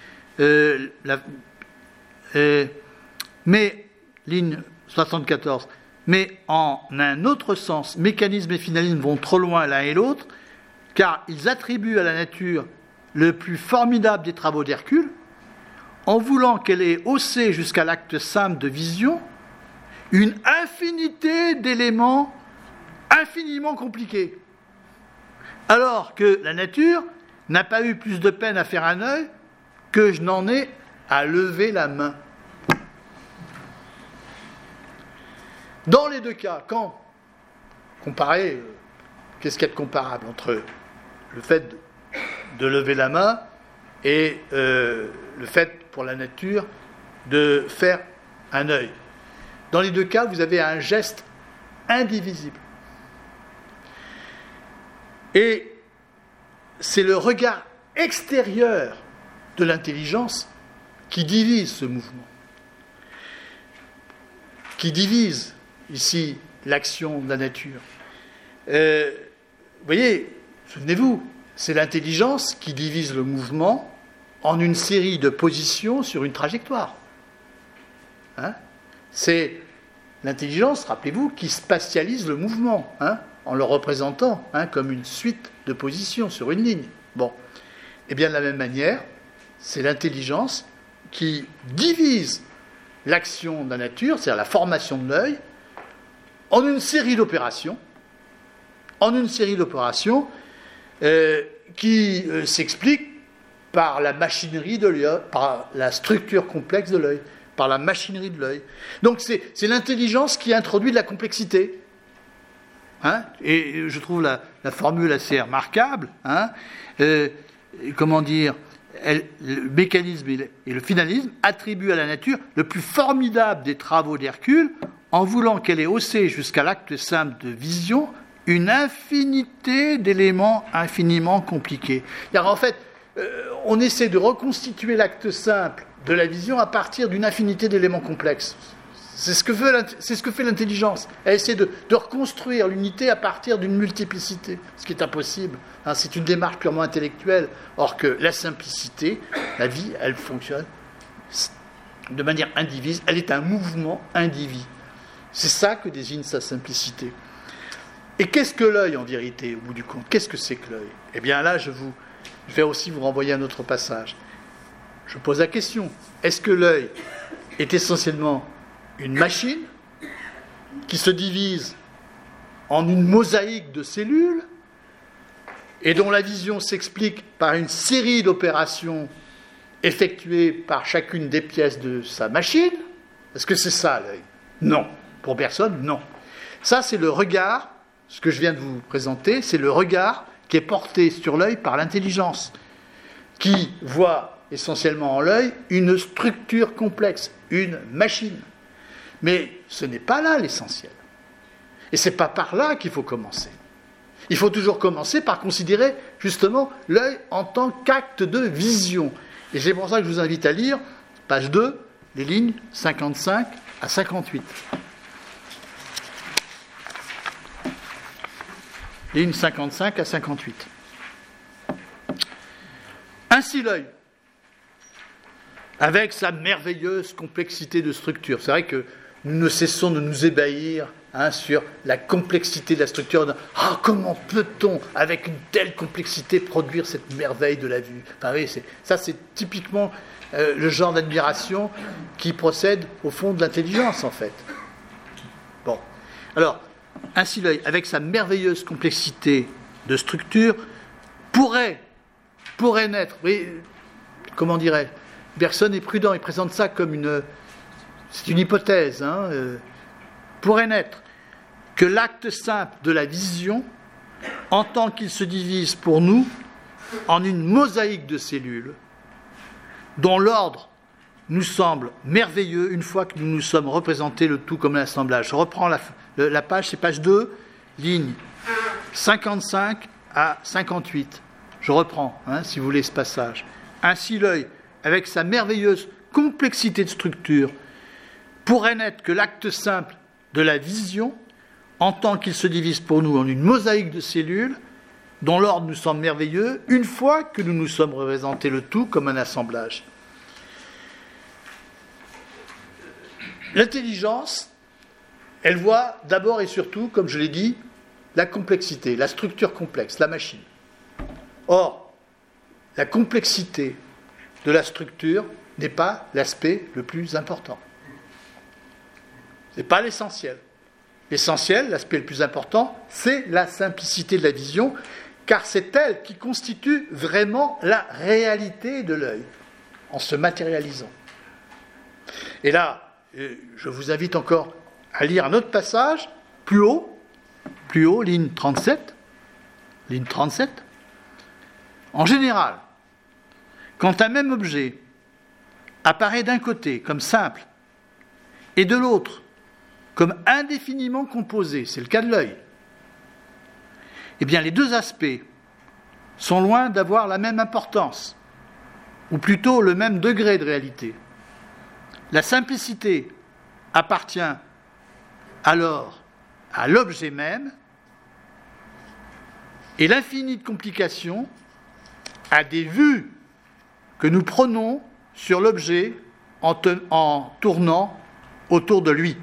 Mais, ligne 74, mais en un autre sens, mécanisme et finalisme vont trop loin l'un et l'autre, car ils attribuent à la nature le plus formidable des travaux d'Hercule, en voulant qu'elle ait haussé jusqu'à l'acte simple de vision une infinité d'éléments infiniment compliqués, alors que la nature n'a pas eu plus de peine à faire un œil que je n'en ai à lever la main. Dans les deux cas, quand comparer, qu'est-ce qu'il y a de comparable entre le fait de lever la main et le fait pour la nature de faire un œil? Dans les deux cas, vous avez un geste indivisible. Et c'est le regard extérieur de l'intelligence qui divise ce mouvement, qui divise ici l'action de la nature. Vous voyez, souvenez-vous, c'est l'intelligence qui divise le mouvement en une série de positions sur une trajectoire. Hein? C'est l'intelligence, rappelez-vous, qui spatialise le mouvement, hein, en le représentant comme une suite de positions sur une ligne. Bon. Et bien de la même manière, c'est l'intelligence qui divise l'action de la nature, c'est-à-dire la formation de l'œil, en une série d'opérations, qui s'explique par la machinerie de l'œil, par la structure complexe de l'œil, par la machinerie de l'œil. Donc c'est l'intelligence qui introduit de la complexité. Hein, et je trouve la formule assez remarquable. Hein, comment dire, le mécanisme et le finalisme attribuent à la nature le plus formidable des travaux d'Hercule, en voulant qu'elle ait haussé jusqu'à l'acte simple de vision une infinité d'éléments infiniment compliqués. Car en fait, on essaie de reconstituer l'acte simple de la vision à partir d'une infinité d'éléments complexes. C'est ce que fait l'intelligence. Elle essaie de reconstruire l'unité à partir d'une multiplicité, ce qui est impossible. Hein, c'est une démarche purement intellectuelle. Or que la simplicité, la vie, elle fonctionne de manière indivise. Elle est un mouvement indivis. C'est ça que désigne sa simplicité. Et qu'est-ce que l'œil en vérité, au bout du compte? Qu'est-ce que c'est que l'œil? Eh bien là, je vais aussi vous renvoyer à un autre passage. Je pose la question. Est-ce que l'œil est essentiellement une machine qui se divise en une mosaïque de cellules et dont la vision s'explique par une série d'opérations effectuées par chacune des pièces de sa machine? Est-ce que c'est ça l'œil? Non. Pour personne, non. Ça, c'est le regard, ce que je viens de vous présenter, c'est le regard qui est porté sur l'œil par l'intelligence, qui voit essentiellement en l'œil une structure complexe, une machine. Mais ce n'est pas là l'essentiel. Et ce n'est pas par là qu'il faut commencer. Il faut toujours commencer par considérer justement l'œil en tant qu'acte de vision. Et c'est pour ça que je vous invite à lire, page 2, les lignes 55 à 58. lignes 55 à 58. Ainsi l'œil, avec sa merveilleuse complexité de structure. C'est vrai que nous ne cessons de nous ébahir sur la complexité de la structure. Comment peut-on, avec une telle complexité, produire cette merveille de la vue? Oui, c'est typiquement le genre d'admiration qui procède au fond de l'intelligence, en fait. Bon. Alors, ainsi l'œil, avec sa merveilleuse complexité de structure, pourrait naître, oui, comment dirais-je, Bergson est prudent, il présente ça comme c'est une hypothèse, pourrait naître que l'acte simple de la vision, en tant qu'il se divise pour nous en une mosaïque de cellules, dont l'ordre nous semble merveilleux une fois que nous nous sommes représentés le tout comme un assemblage. Je reprends la page, c'est page 2, ligne 55 à 58. Je reprends, si vous voulez, ce passage. Ainsi l'œil, avec sa merveilleuse complexité de structure, pourrait n'être que l'acte simple de la vision, en tant qu'il se divise pour nous en une mosaïque de cellules, dont l'ordre nous semble merveilleux, une fois que nous nous sommes représentés le tout comme un assemblage. L'intelligence, elle voit d'abord et surtout, comme je l'ai dit, la complexité, la structure complexe, la machine. Or, la complexité de la structure n'est pas l'aspect le plus important. Ce n'est pas l'essentiel. L'essentiel, l'aspect le plus important, c'est la simplicité de la vision, car c'est elle qui constitue vraiment la réalité de l'œil, en se matérialisant. Et là, je vous invite encore à lire un autre passage, plus haut, ligne 37. En général, quand un même objet apparaît d'un côté comme simple et de l'autre comme indéfiniment composé, c'est le cas de l'œil, eh bien les deux aspects sont loin d'avoir la même importance, ou plutôt le même degré de réalité. La simplicité appartient alors à l'objet même, et l'infinie de complications à des vues que nous prenons sur l'objet en tournant autour de lui.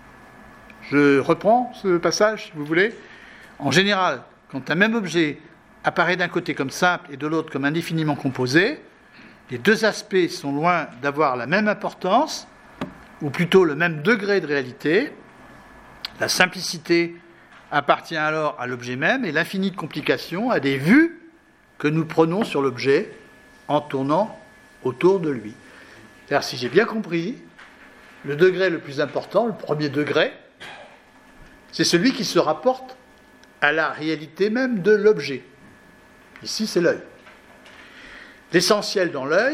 Je reprends ce passage, si vous voulez. En général, quand un même objet apparaît d'un côté comme simple et de l'autre comme indéfiniment composé, les deux aspects sont loin d'avoir la même importance, ou plutôt le même degré de réalité. La simplicité appartient alors à l'objet même et l'infinie de complications à des vues que nous prenons sur l'objet en tournant autour de lui. C'est-à-dire, si j'ai bien compris, le degré le plus important, le premier degré, c'est celui qui se rapporte à la réalité même de l'objet. Ici, c'est l'œil. L'essentiel dans l'œil,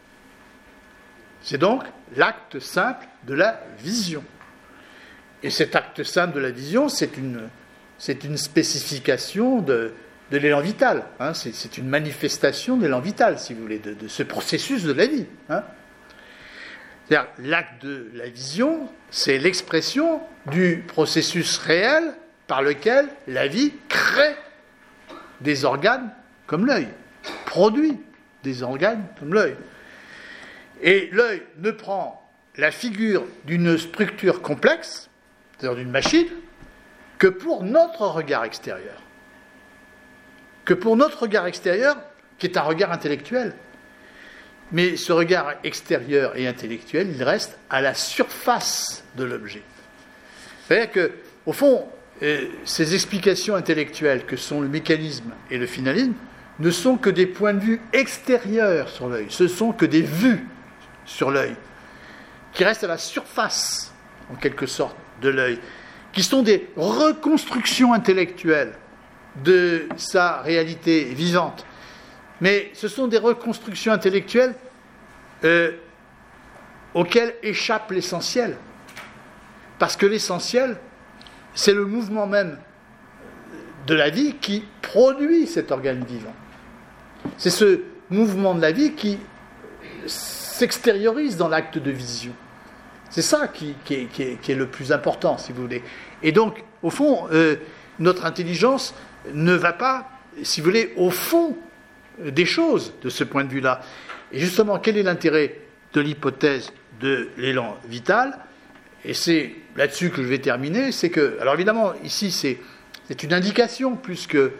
c'est donc l'acte simple de la vision. Et cet acte simple de la vision, c'est une spécification de l'élan vital. C'est une manifestation de l'élan vital, si vous voulez, de ce processus de la vie. C'est-à-dire, l'acte de la vision, c'est l'expression du processus réel par lequel la vie crée des organes comme l'œil, produit des organes comme l'œil. Et l'œil ne prend la figure d'une structure complexe, c'est-à-dire d'une machine, que pour notre regard extérieur. Que pour notre regard extérieur, qui est un regard intellectuel. Mais ce regard extérieur et intellectuel, il reste à la surface de l'objet. C'est-à-dire qu'au fond, ces explications intellectuelles que sont le mécanisme et le finalisme ne sont que des points de vue extérieurs sur l'œil. Ce sont que des vues sur l'œil, qui restent à la surface, en quelque sorte, de l'œil, qui sont des reconstructions intellectuelles de sa réalité vivante. Mais ce sont des reconstructions intellectuelles auxquelles échappe l'essentiel. Parce que l'essentiel, c'est le mouvement même de la vie qui produit cet organe vivant. C'est ce mouvement de la vie qui s'extériorise dans l'acte de vision. C'est ça qui est le plus important, si vous voulez. Et donc, au fond, notre intelligence ne va pas, si vous voulez, au fond des choses de ce point de vue-là. Et justement, quel est l'intérêt de l'hypothèse de l'élan vital? Et c'est là-dessus que je vais terminer, c'est que, alors évidemment, ici c'est une indication plus que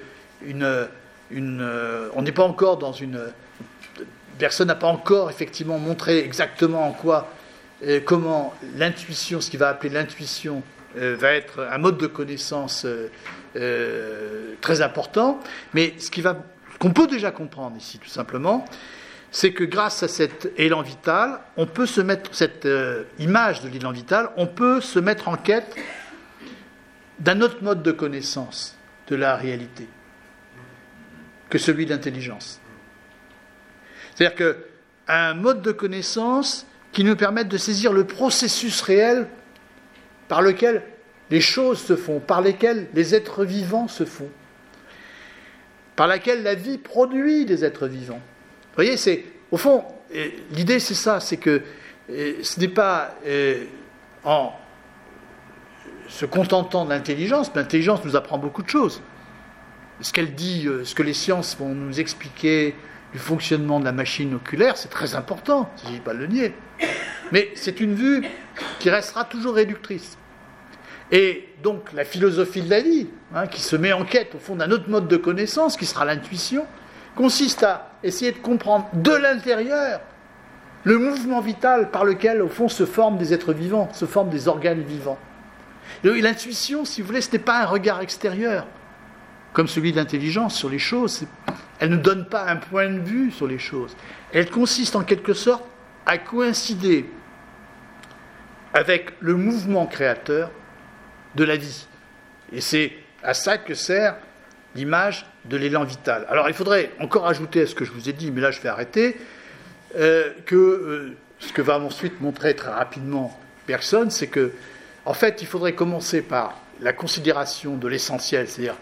on n'est pas encore dans une... Personne n'a pas encore effectivement montré exactement en quoi, comment l'intuition, ce qu'il va appeler l'intuition, va être un mode de connaissance très important. Mais qu'on peut déjà comprendre ici, tout simplement, c'est que grâce à cet élan vital, on peut se mettre, cette image de l'élan vital, on peut se mettre en quête d'un autre mode de connaissance de la réalité que celui de l'intelligence. C'est-à-dire qu'un mode de connaissance qui nous permette de saisir le processus réel par lequel les choses se font, par lesquels les êtres vivants se font, par laquelle la vie produit des êtres vivants. Vous voyez, au fond, l'idée c'est ça, c'est que ce n'est pas en se contentant de l'intelligence, l'intelligence nous apprend beaucoup de choses. Ce qu'elle dit, ce que les sciences vont nous expliquer du fonctionnement de la machine oculaire, c'est très important, il ne s'agit pas de le nier. Mais c'est une vue qui restera toujours réductrice. Et donc la philosophie de la vie, qui se met en quête au fond d'un autre mode de connaissance, qui sera l'intuition, consiste à essayer de comprendre de l'intérieur le mouvement vital par lequel, au fond, se forment des êtres vivants, se forment des organes vivants. Et l'intuition, si vous voulez, ce n'est pas un regard extérieur, comme celui de l'intelligence sur les choses. Elle ne donne pas un point de vue sur les choses. Elle consiste en quelque sorte à coïncider avec le mouvement créateur de la vie. Et c'est à ça que sert l'image de l'élan vital. Alors il faudrait encore ajouter à ce que je vous ai dit, mais là je vais arrêter, que ce que va ensuite montrer très rapidement Bergson, c'est que, en fait, il faudrait commencer par la considération de l'essentiel, c'est-à-dire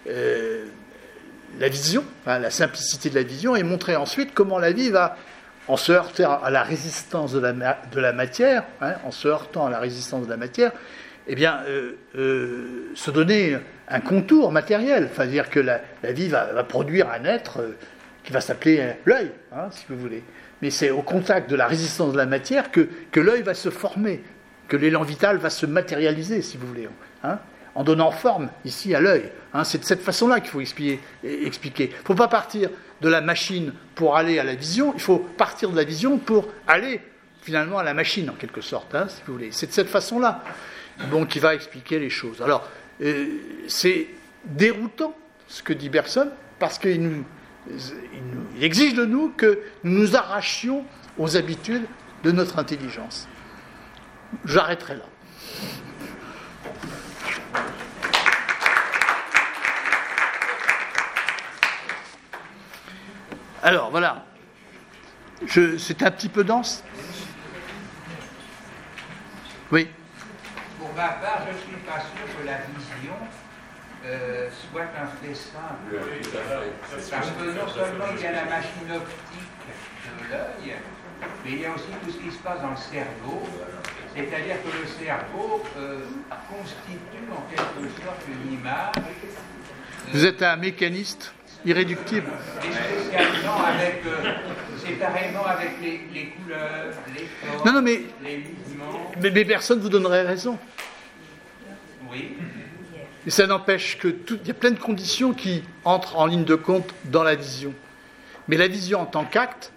la vision, la simplicité de la vision, et montrer ensuite comment la vie va, en se heurtant à la résistance de la matière, en se heurtant à la résistance de la matière, eh bien, se donner un contour matériel. Enfin, dire que la vie va produire un être qui va s'appeler l'œil, si vous voulez. Mais c'est au contact de la résistance de la matière que l'œil va se former, que l'élan vital va se matérialiser, si vous voulez, en donnant forme ici à l'œil. C'est de cette façon-là qu'il faut expliquer. Il ne faut pas partir de la machine pour aller à la vision, il faut partir de la vision pour aller finalement à la machine, en quelque sorte, si vous voulez. C'est de cette façon-là qui va expliquer les choses. Alors, c'est déroutant ce que dit Bergson, parce qu'il exige de nous que nous nous arrachions aux habitudes de notre intelligence. J'arrêterai là. Alors, voilà. C'est un petit peu dense. Oui. Pour ma part, je ne suis pas sûr que la vision soit un fait simple. Parce que non seulement il y a la machine optique de l'œil, mais il y a aussi tout ce qui se passe dans le cerveau. C'est-à-dire que le cerveau constitue en quelque sorte une image. Vous êtes un mécaniste irréductible. Et spécialement séparément avec les couleurs, les formes, les mouvements. Mais personne ne vous donnerait raison. Oui. Et ça n'empêche que il y a plein de conditions qui entrent en ligne de compte dans la vision. Mais la vision en tant qu'acte,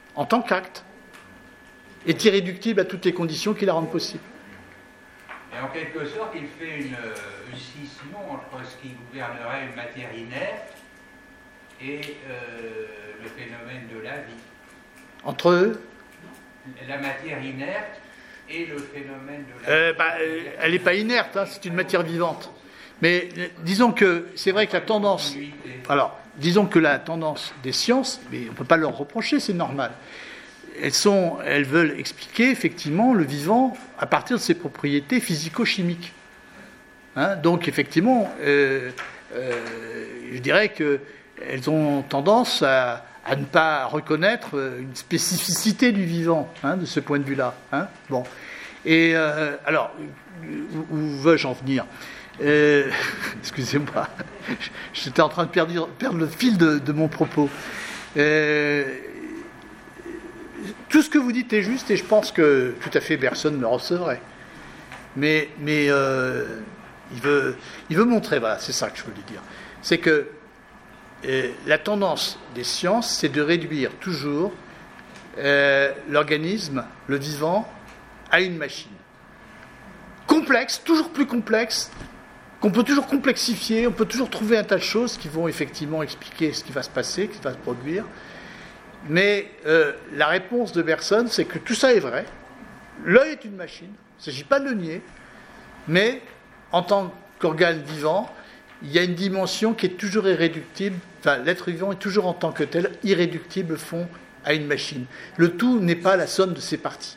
est irréductible à toutes les conditions qui la rendent possible. Et en quelque sorte, il fait une scission entre ce qui gouvernerait une matière inerte et le phénomène de la vie. Entre eux, la matière inerte et le phénomène de la vie. Elle n'est pas inerte, c'est une matière vivante. Mais disons que c'est vrai que la tendance... Alors, disons que la tendance des sciences, mais on ne peut pas leur reprocher, c'est normal. Elles veulent expliquer effectivement le vivant à partir de ses propriétés physico-chimiques. Donc effectivement, je dirais qu'elles ont tendance à ne pas reconnaître une spécificité du vivant, de ce point de vue-là. Bon. Et alors, où veux-je en venir ? Excusez-moi, j'étais en train de perdre le fil de mon propos. Tout ce que vous dites est juste et je pense que tout à fait personne ne le recevrait. Mais il veut montrer, voilà, c'est ça que je voulais dire. C'est que la tendance des sciences, c'est de réduire toujours l'organisme, le vivant, à une machine. Complexe, toujours plus complexe, qu'on peut toujours complexifier, on peut toujours trouver un tas de choses qui vont effectivement expliquer ce qui va se passer, qui va se produire. Mais la réponse de Bergson, c'est que tout ça est vrai. L'œil est une machine, il ne s'agit pas de le nier, mais en tant qu'organe vivant, il y a une dimension qui est toujours irréductible, enfin l'être vivant est toujours en tant que tel irréductible fond à une machine. Le tout n'est pas la somme de ses parties.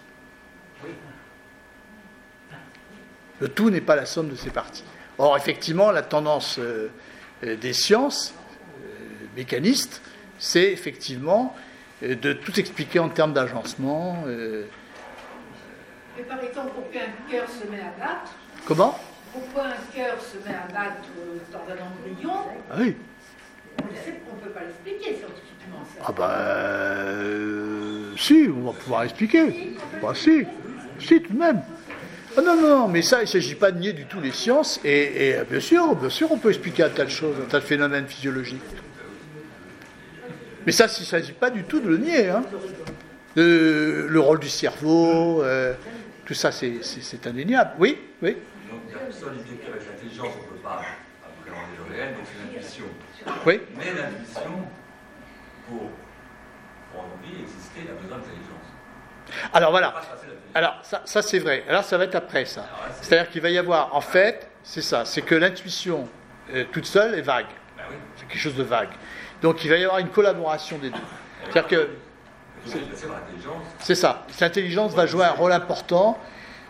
Le tout n'est pas la somme de ses parties. Or, effectivement, la tendance des sciences mécanistes, c'est effectivement de tout expliquer en termes d'agencement. Mais par exemple, pourquoi un cœur se met à battre? Comment? Pourquoi un cœur se met à battre dans un embryon? Ah oui. On ne peut pas l'expliquer scientifiquement, ça. Ah si, on va pouvoir expliquer. Si, tout de même. Ah non, mais ça, il ne s'agit pas de nier du tout les sciences, et bien sûr, on peut expliquer un tas de choses, un tas de phénomènes physiologiques. Mais ça, il ne s'agit pas du tout de le nier. Hein. Le rôle du cerveau, tout ça, c'est indéniable. Oui. Donc, il y a ça l'idée qu'avec l'intelligence, on ne peut pas appréhender le réel, donc c'est l'intuition. Oui. Mais l'intuition, pour en vie exister, il a besoin d'intelligence. Alors voilà. Alors ça c'est vrai. Alors ça va être après ça. C'est-à-dire qu'il va y avoir, en fait, c'est ça, c'est que l'intuition toute seule est vague. Ben oui. C'est quelque chose de vague. Donc il va y avoir une collaboration des deux. C'est-à-dire que c'est ça. L'intelligence va jouer un rôle important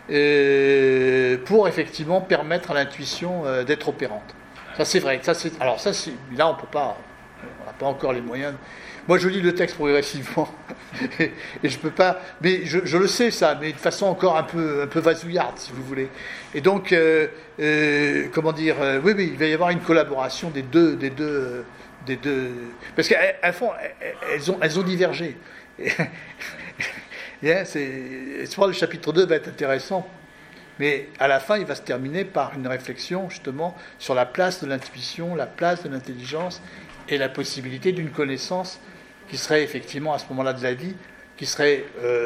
pour effectivement permettre à l'intuition d'être opérante. Ça c'est vrai. Alors ça c'est, là on n'a pas encore les moyens. Moi je lis le texte progressivement et je peux pas. Mais je le sais ça, mais de façon encore un peu vasouillarde si vous voulez. Et donc comment dire, oui, il va y avoir une collaboration des deux. Parce qu'elles ont divergé. Le chapitre 2 va être intéressant, mais à la fin il va se terminer par une réflexion justement sur la place de l'intuition, la place de l'intelligence et la possibilité d'une connaissance qui serait effectivement à ce moment-là de la vie, qui serait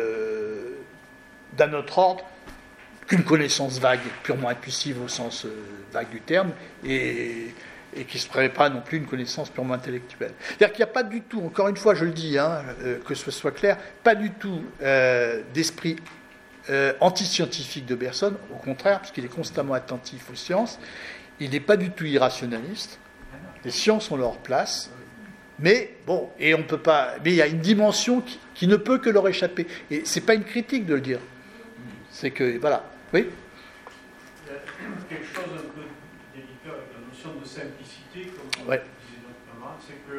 d'un autre ordre qu'une connaissance vague, purement intuitive au sens vague du terme, et qui ne serait pas non plus une connaissance purement intellectuelle. C'est-à-dire qu'il n'y a pas du tout, encore une fois je le dis, que ce soit clair, pas du tout d'esprit anti-scientifique de Bergson, au contraire, parce qu'il est constamment attentif aux sciences, il n'est pas du tout irrationnaliste, les sciences ont leur place, mais bon, et on peut pas, mais il y a une dimension qui ne peut que leur échapper, et c'est pas une critique de le dire, c'est que, voilà, oui. Il y a quelque chose un peu délicat avec la notion de simplicité, comme on ouais. disait notre camarade, c'est que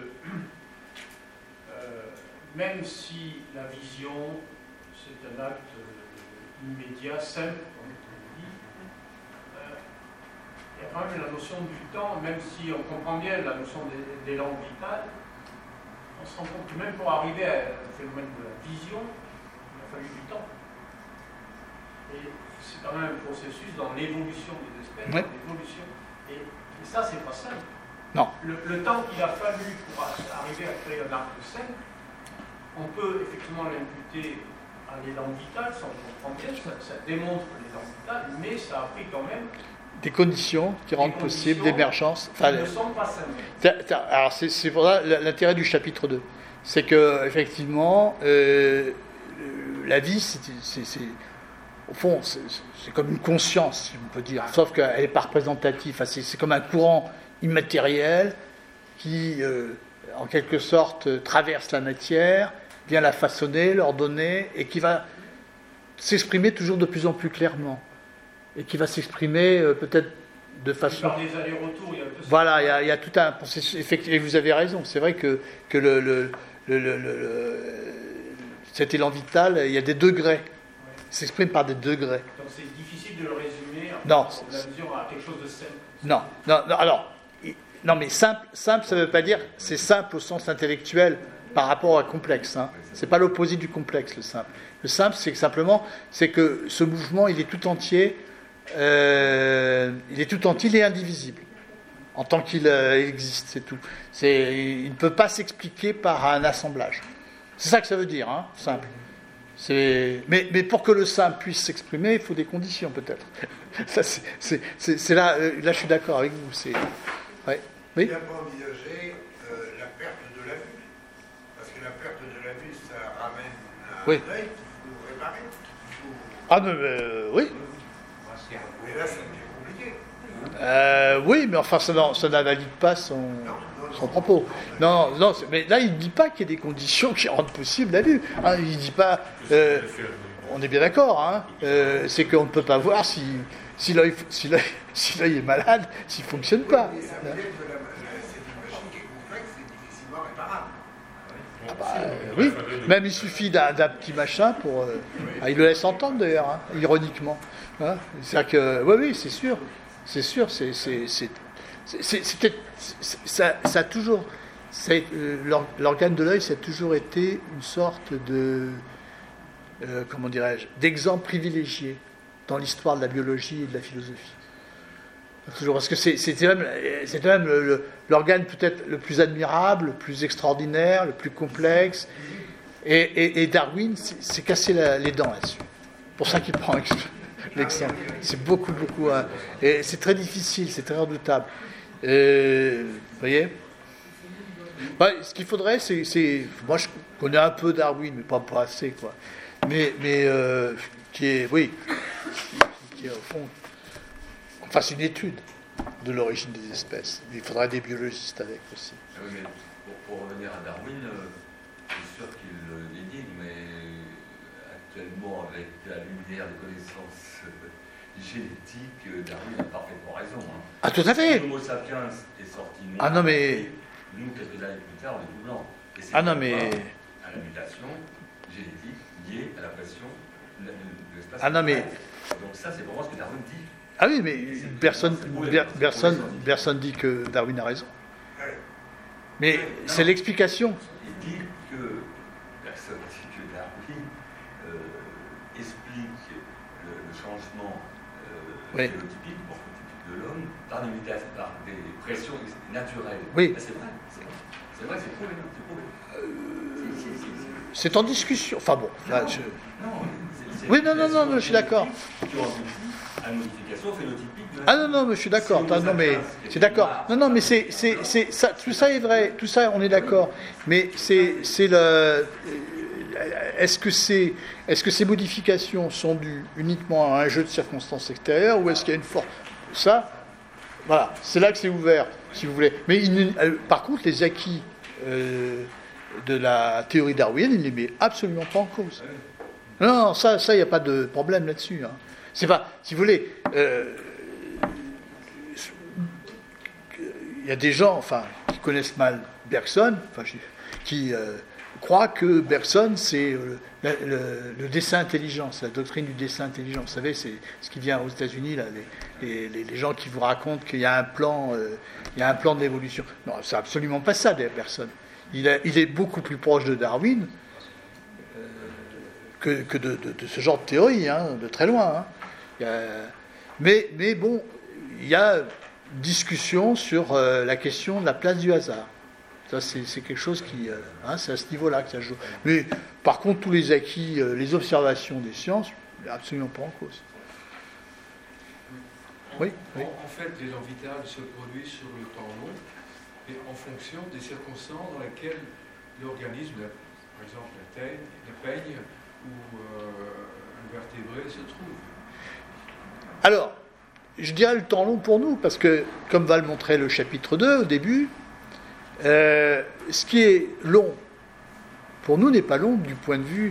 même si la vision, c'est un acte immédiat, simple, comme on dit, il y a quand même la notion du temps, même si on comprend bien la notion d'élan vital, on se rend compte que même pour arriver à un phénomène de la vision, il a fallu du temps. Et c'est quand même un processus dans l'évolution des espèces, ouais. l'évolution. Et ça, c'est pas simple. Non. Le temps qu'il a fallu pour arriver à créer un arc simple, on peut effectivement l'imputer à l'élan vital, ça on comprend bien, ça démontre l'élan vital, mais ça a pris quand même des conditions qui rendent possible l'émergence. Enfin, ne sont pas simples. Alors c'est pour ça l'intérêt du chapitre 2. C'est que effectivement, la vie, au fond, c'est comme une conscience, si on peut dire, sauf qu'elle n'est pas représentative. Enfin, c'est comme un courant immatériel qui, en quelque sorte, traverse la matière, vient la façonner, l'ordonner, et qui va s'exprimer toujours de plus en plus clairement. Et qui va s'exprimer peut-être de façon... Par des allers-retours, il y a tout ça. Voilà, il y a tout un processus. Effectivement, vous avez raison. C'est vrai que cet élan vital, il y a des degrés. Il s'exprime par des degrés. Donc c'est difficile de le résumer Non. La vision a quelque chose de simple. Non, alors, non, mais simple, ça ne veut pas dire c'est simple au sens intellectuel par rapport à complexe. Hein. C'est pas l'opposé du complexe, le simple. Le simple, c'est que ce mouvement, il est tout entier, il est indivisible en tant qu'il existe, c'est tout. Il ne peut pas s'expliquer par un assemblage. C'est ça que ça veut dire, hein, simple. Mais pour que le simple puisse s'exprimer, il faut des conditions, peut-être. Ça, c'est là, je suis d'accord avec vous. Ouais. Oui. Il n'a pas envisagé la perte de la vue. Parce que la perte de la vue, ça ramène un œil qu'il faut réparer. Ah, mais oui. Mais là, ça devient compliqué. Oui, mais enfin, ça n'invalide pas son propos. Non, mais là, il ne dit pas qu'il y a des conditions qui rendent possible la vue. Hein, il ne dit pas... on est bien d'accord, hein, c'est qu'on ne peut pas voir si l'œil est malade, s'il ne fonctionne pas. Et ça veut dire que c'est une machine qui est complexe et difficilement réparable. Oui, même il suffit d'un petit machin pour... il le laisse entendre d'ailleurs, hein, ironiquement. Hein, c'est-à-dire que... Oui, c'est sûr. C'est sûr, ça a toujours... l'organe de l'œil, ça a toujours été une sorte de... comment dirais-je, d'exemple privilégié dans l'histoire de la biologie et de la philosophie. Toujours, parce que c'était même l'organe peut-être le plus admirable, le plus extraordinaire, le plus complexe. Et Darwin s'est cassé les dents là-dessus. Pour ça qu'il prend l'exemple. C'est beaucoup. Et c'est très difficile, c'est très redoutable. Vous voyez ? Ce qu'il faudrait, c'est. Moi, je connais un peu Darwin, mais pas assez, quoi. Mais qui est au fond, qu'on fasse une étude de l'origine des espèces. Il faudrait des biologistes avec aussi. Oui, mais pour revenir à Darwin, c'est sûr qu'il l'énigme, mais actuellement, avec la lumière des connaissances génétiques, Darwin a parfaitement raison. Hein. Ah, tout à fait. L'Homo sapiens est sorti noir. Ah non, mais... Nous, quelques années plus tard, on est tout blanc. Et c'est à la mutation génétique liée à la pression de l'espace. Ah non, mais... Donc ça, c'est vraiment ce que Darwin dit. Ah oui, mais personne dit que Darwin a raison. Mais c'est l'explication. Il dit que personne dit que Darwin explique le changement phénotypique, morphotypique de l'homme par des pressions naturelles. Oui. C'est vrai. C'est vrai, c'est prouvé. C'est en discussion. Enfin bon. Là, non, oui, non, je suis d'accord. À une modification phénotypique. Ah non, mais je suis d'accord. Non, mais c'est d'accord. Non, mais c'est ça. Tout ça est vrai. Tout ça, on est d'accord. Mais c'est le. Est-ce que ces modifications sont dues uniquement à un jeu de circonstances extérieures ou est-ce qu'il y a une force? Ça, voilà, c'est là que c'est ouvert, si vous voulez. Mais par contre, les acquis de la théorie Darwin, il ne les met absolument pas en cause. Non, ça, il n'y a pas de problème là-dessus. Hein. C'est pas, si vous voulez, il y a des gens, qui connaissent mal Bergson, qui croient que Bergson, c'est le dessin intelligent, c'est la doctrine du dessin intelligent. Vous savez, c'est ce qui vient aux États-Unis, là, les gens qui vous racontent qu'il y a un plan, de l'évolution. Non, c'est absolument pas ça, Bergson. Il est beaucoup plus proche de Darwin que de ce genre de théorie, hein, de très loin. Hein. Mais bon, il y a discussion sur la question de la place du hasard. Ça, c'est quelque chose qui... c'est à ce niveau-là que ça joue. Mais par contre, tous les acquis, les observations des sciences, absolument pas en cause. Oui. En fait, l'élan vital se produit sur le temps long et en fonction des circonstances dans lesquelles l'organisme, par exemple la peigne ou un vertébré se trouve. Alors, je dirais le temps long pour nous, parce que, comme va le montrer le chapitre 2 au début, ce qui est long pour nous n'est pas long du point de vue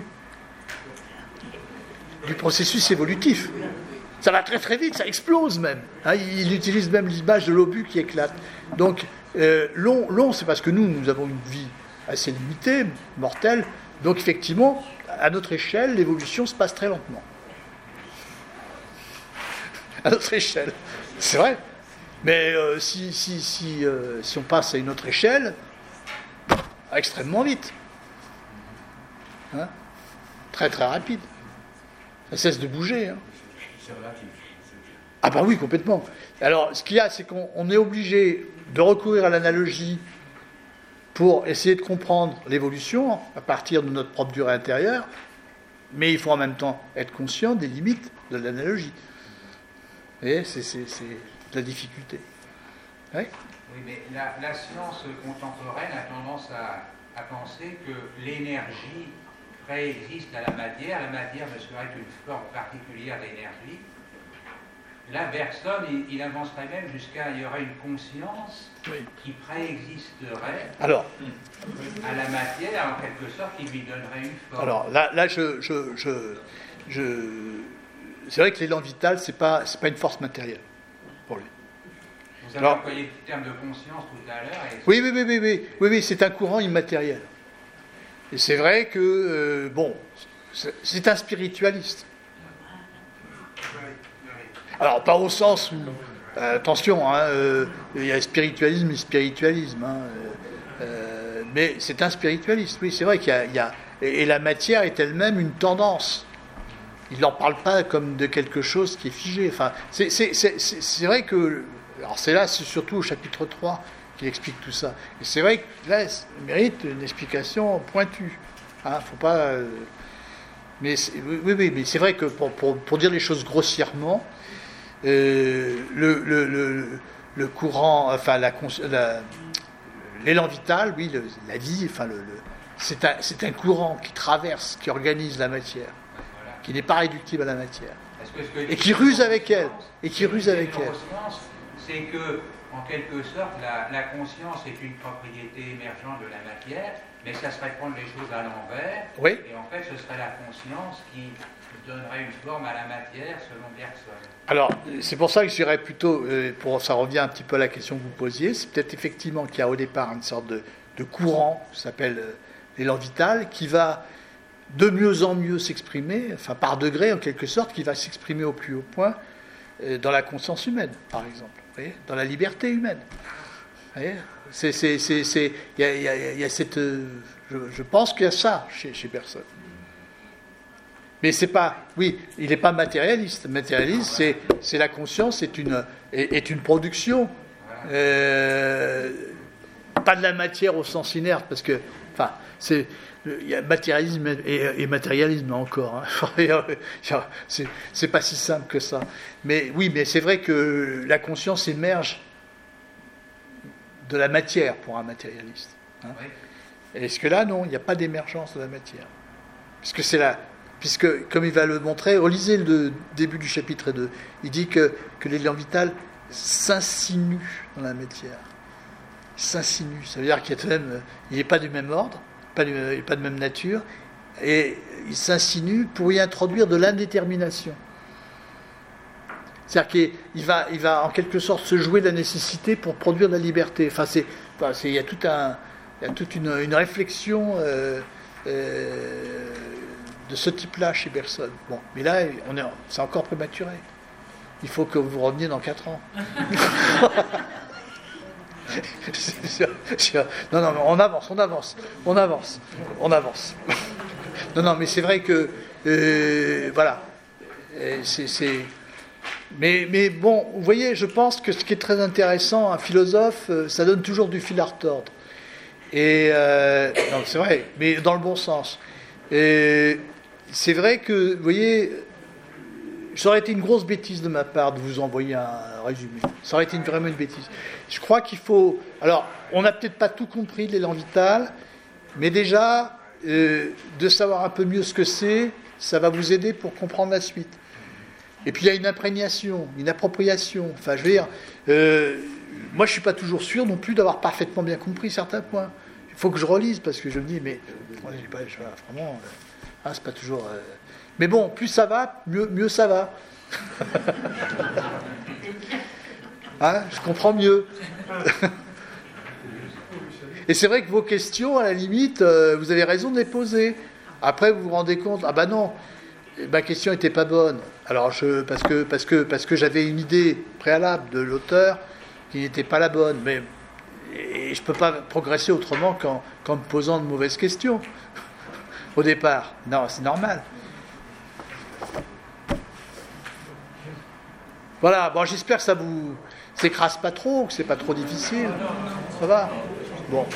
du processus évolutif. Ça va très très vite, ça explose même. Hein, il utilise même l'image de l'obus qui éclate. Donc, long, c'est parce que nous avons une vie assez limitée, mortelle. Donc, effectivement, à notre échelle, l'évolution se passe très lentement. à notre échelle. C'est vrai. Mais si on passe à une autre échelle, extrêmement vite. Hein, très très rapide. Ça cesse de bouger. Hein. C'est relatif. Ah bah oui, complètement. Alors, ce qu'il y a, c'est qu'on est obligé de recourir à l'analogie pour essayer de comprendre l'évolution à partir de notre propre durée intérieure, mais il faut en même temps être conscient des limites de l'analogie. Vous voyez, c'est la difficulté. Oui, oui, mais la science contemporaine a tendance à penser que l'énergie préexiste à la matière ne serait qu'une forme particulière d'énergie. Là, Bergson, il avancerait même jusqu'à il y aurait une conscience qui préexisterait à la matière, en quelque sorte, qui lui donnerait une forme. Alors là c'est vrai que l'élan vital, c'est pas une force matérielle pour lui. Vous avez employé le terme de conscience tout à l'heure. Oui, c'est un courant immatériel. Et c'est vrai que, c'est un spiritualiste. Alors, pas au sens où... attention, il y a spiritualisme et spiritualisme. Mais c'est un spiritualiste, oui, c'est vrai qu'il y a... Et la matière est elle-même une tendance. Il n'en parle pas comme de quelque chose qui est figé. Enfin, c'est vrai que... Alors c'est surtout au chapitre 3 qu'il explique tout ça. Et c'est vrai que là, ça mérite une explication pointue. Faut pas... mais c'est vrai que pour dire les choses grossièrement, le courant, enfin l'élan vital, oui, la vie, enfin c'est un courant qui traverse, qui organise la matière, qui n'est pas réductible à la matière, et qui ruse avec elle, C'est que, en quelque sorte, la conscience est une propriété émergente de la matière, mais ça serait prendre les choses à l'envers. Oui. Et en fait, ce serait la conscience qui donnerait une forme à la matière selon Bergson. Alors, c'est pour ça que je dirais plutôt, ça revient un petit peu à la question que vous posiez, c'est peut-être effectivement qu'il y a au départ une sorte de courant qui s'appelle l'élan vital, qui va de mieux en mieux s'exprimer, enfin par degré en quelque sorte, qui va s'exprimer au plus haut point dans la conscience humaine, par exemple, vous voyez, dans la liberté humaine. Vous voyez, il y a cette, je pense qu'il y a ça chez Bergson. Mais c'est pas, oui, il n'est pas matérialiste. Matérialiste, c'est la conscience est une production, pas de la matière au sens inerte, parce que, enfin, il y a matérialisme et matérialisme encore. C'est pas si simple que ça. Mais oui, mais c'est vrai que la conscience émerge de la matière pour un matérialiste. Oui. Est-ce que là, non, il n'y a pas d'émergence de la matière, puisque, comme il va le montrer, relisez le début du chapitre 2, il dit que l'élan vital s'insinue dans la matière. S'insinue, ça veut dire qu'il n'est pas du même ordre, il n'est pas de même nature, et il s'insinue pour y introduire de l'indétermination. C'est-à-dire qu'il va en quelque sorte se jouer de la nécessité pour produire de la liberté. Enfin, il y a toute une réflexion de ce type-là chez Bergson. Bon, mais là, c'est encore prématuré. Il faut que vous reveniez dans 4 ans. Non, on avance. Non, mais c'est vrai que voilà. Mais bon, vous voyez, je pense que ce qui est très intéressant, un philosophe, ça donne toujours du fil à retordre. Et non, c'est vrai, mais dans le bon sens. Et c'est vrai que, vous voyez, ça aurait été une grosse bêtise de ma part de vous envoyer un résumé. Ça aurait été vraiment une bêtise. Je crois qu'il faut... Alors, on n'a peut-être pas tout compris de l'élan vital, mais déjà, de savoir un peu mieux ce que c'est, ça va vous aider pour comprendre la suite. Et puis, il y a une imprégnation, une appropriation. Enfin, je veux dire, moi, je ne suis pas toujours sûr non plus d'avoir parfaitement bien compris certains points. Il faut que je relise, parce que je me dis, mais vraiment, c'est pas toujours... Mais bon, plus ça va, mieux ça va. Je comprends mieux. Et c'est vrai que vos questions, à la limite, vous avez raison de les poser. Après, vous vous rendez compte, non, ma question n'était pas bonne. Alors parce que j'avais une idée préalable de l'auteur qui n'était pas la bonne. Mais je ne peux pas progresser autrement qu'en me posant de mauvaises questions au départ. Non, c'est normal. Voilà, bon, j'espère que ça vous s'écrase pas trop, que c'est pas trop difficile. Ça va ? Bon.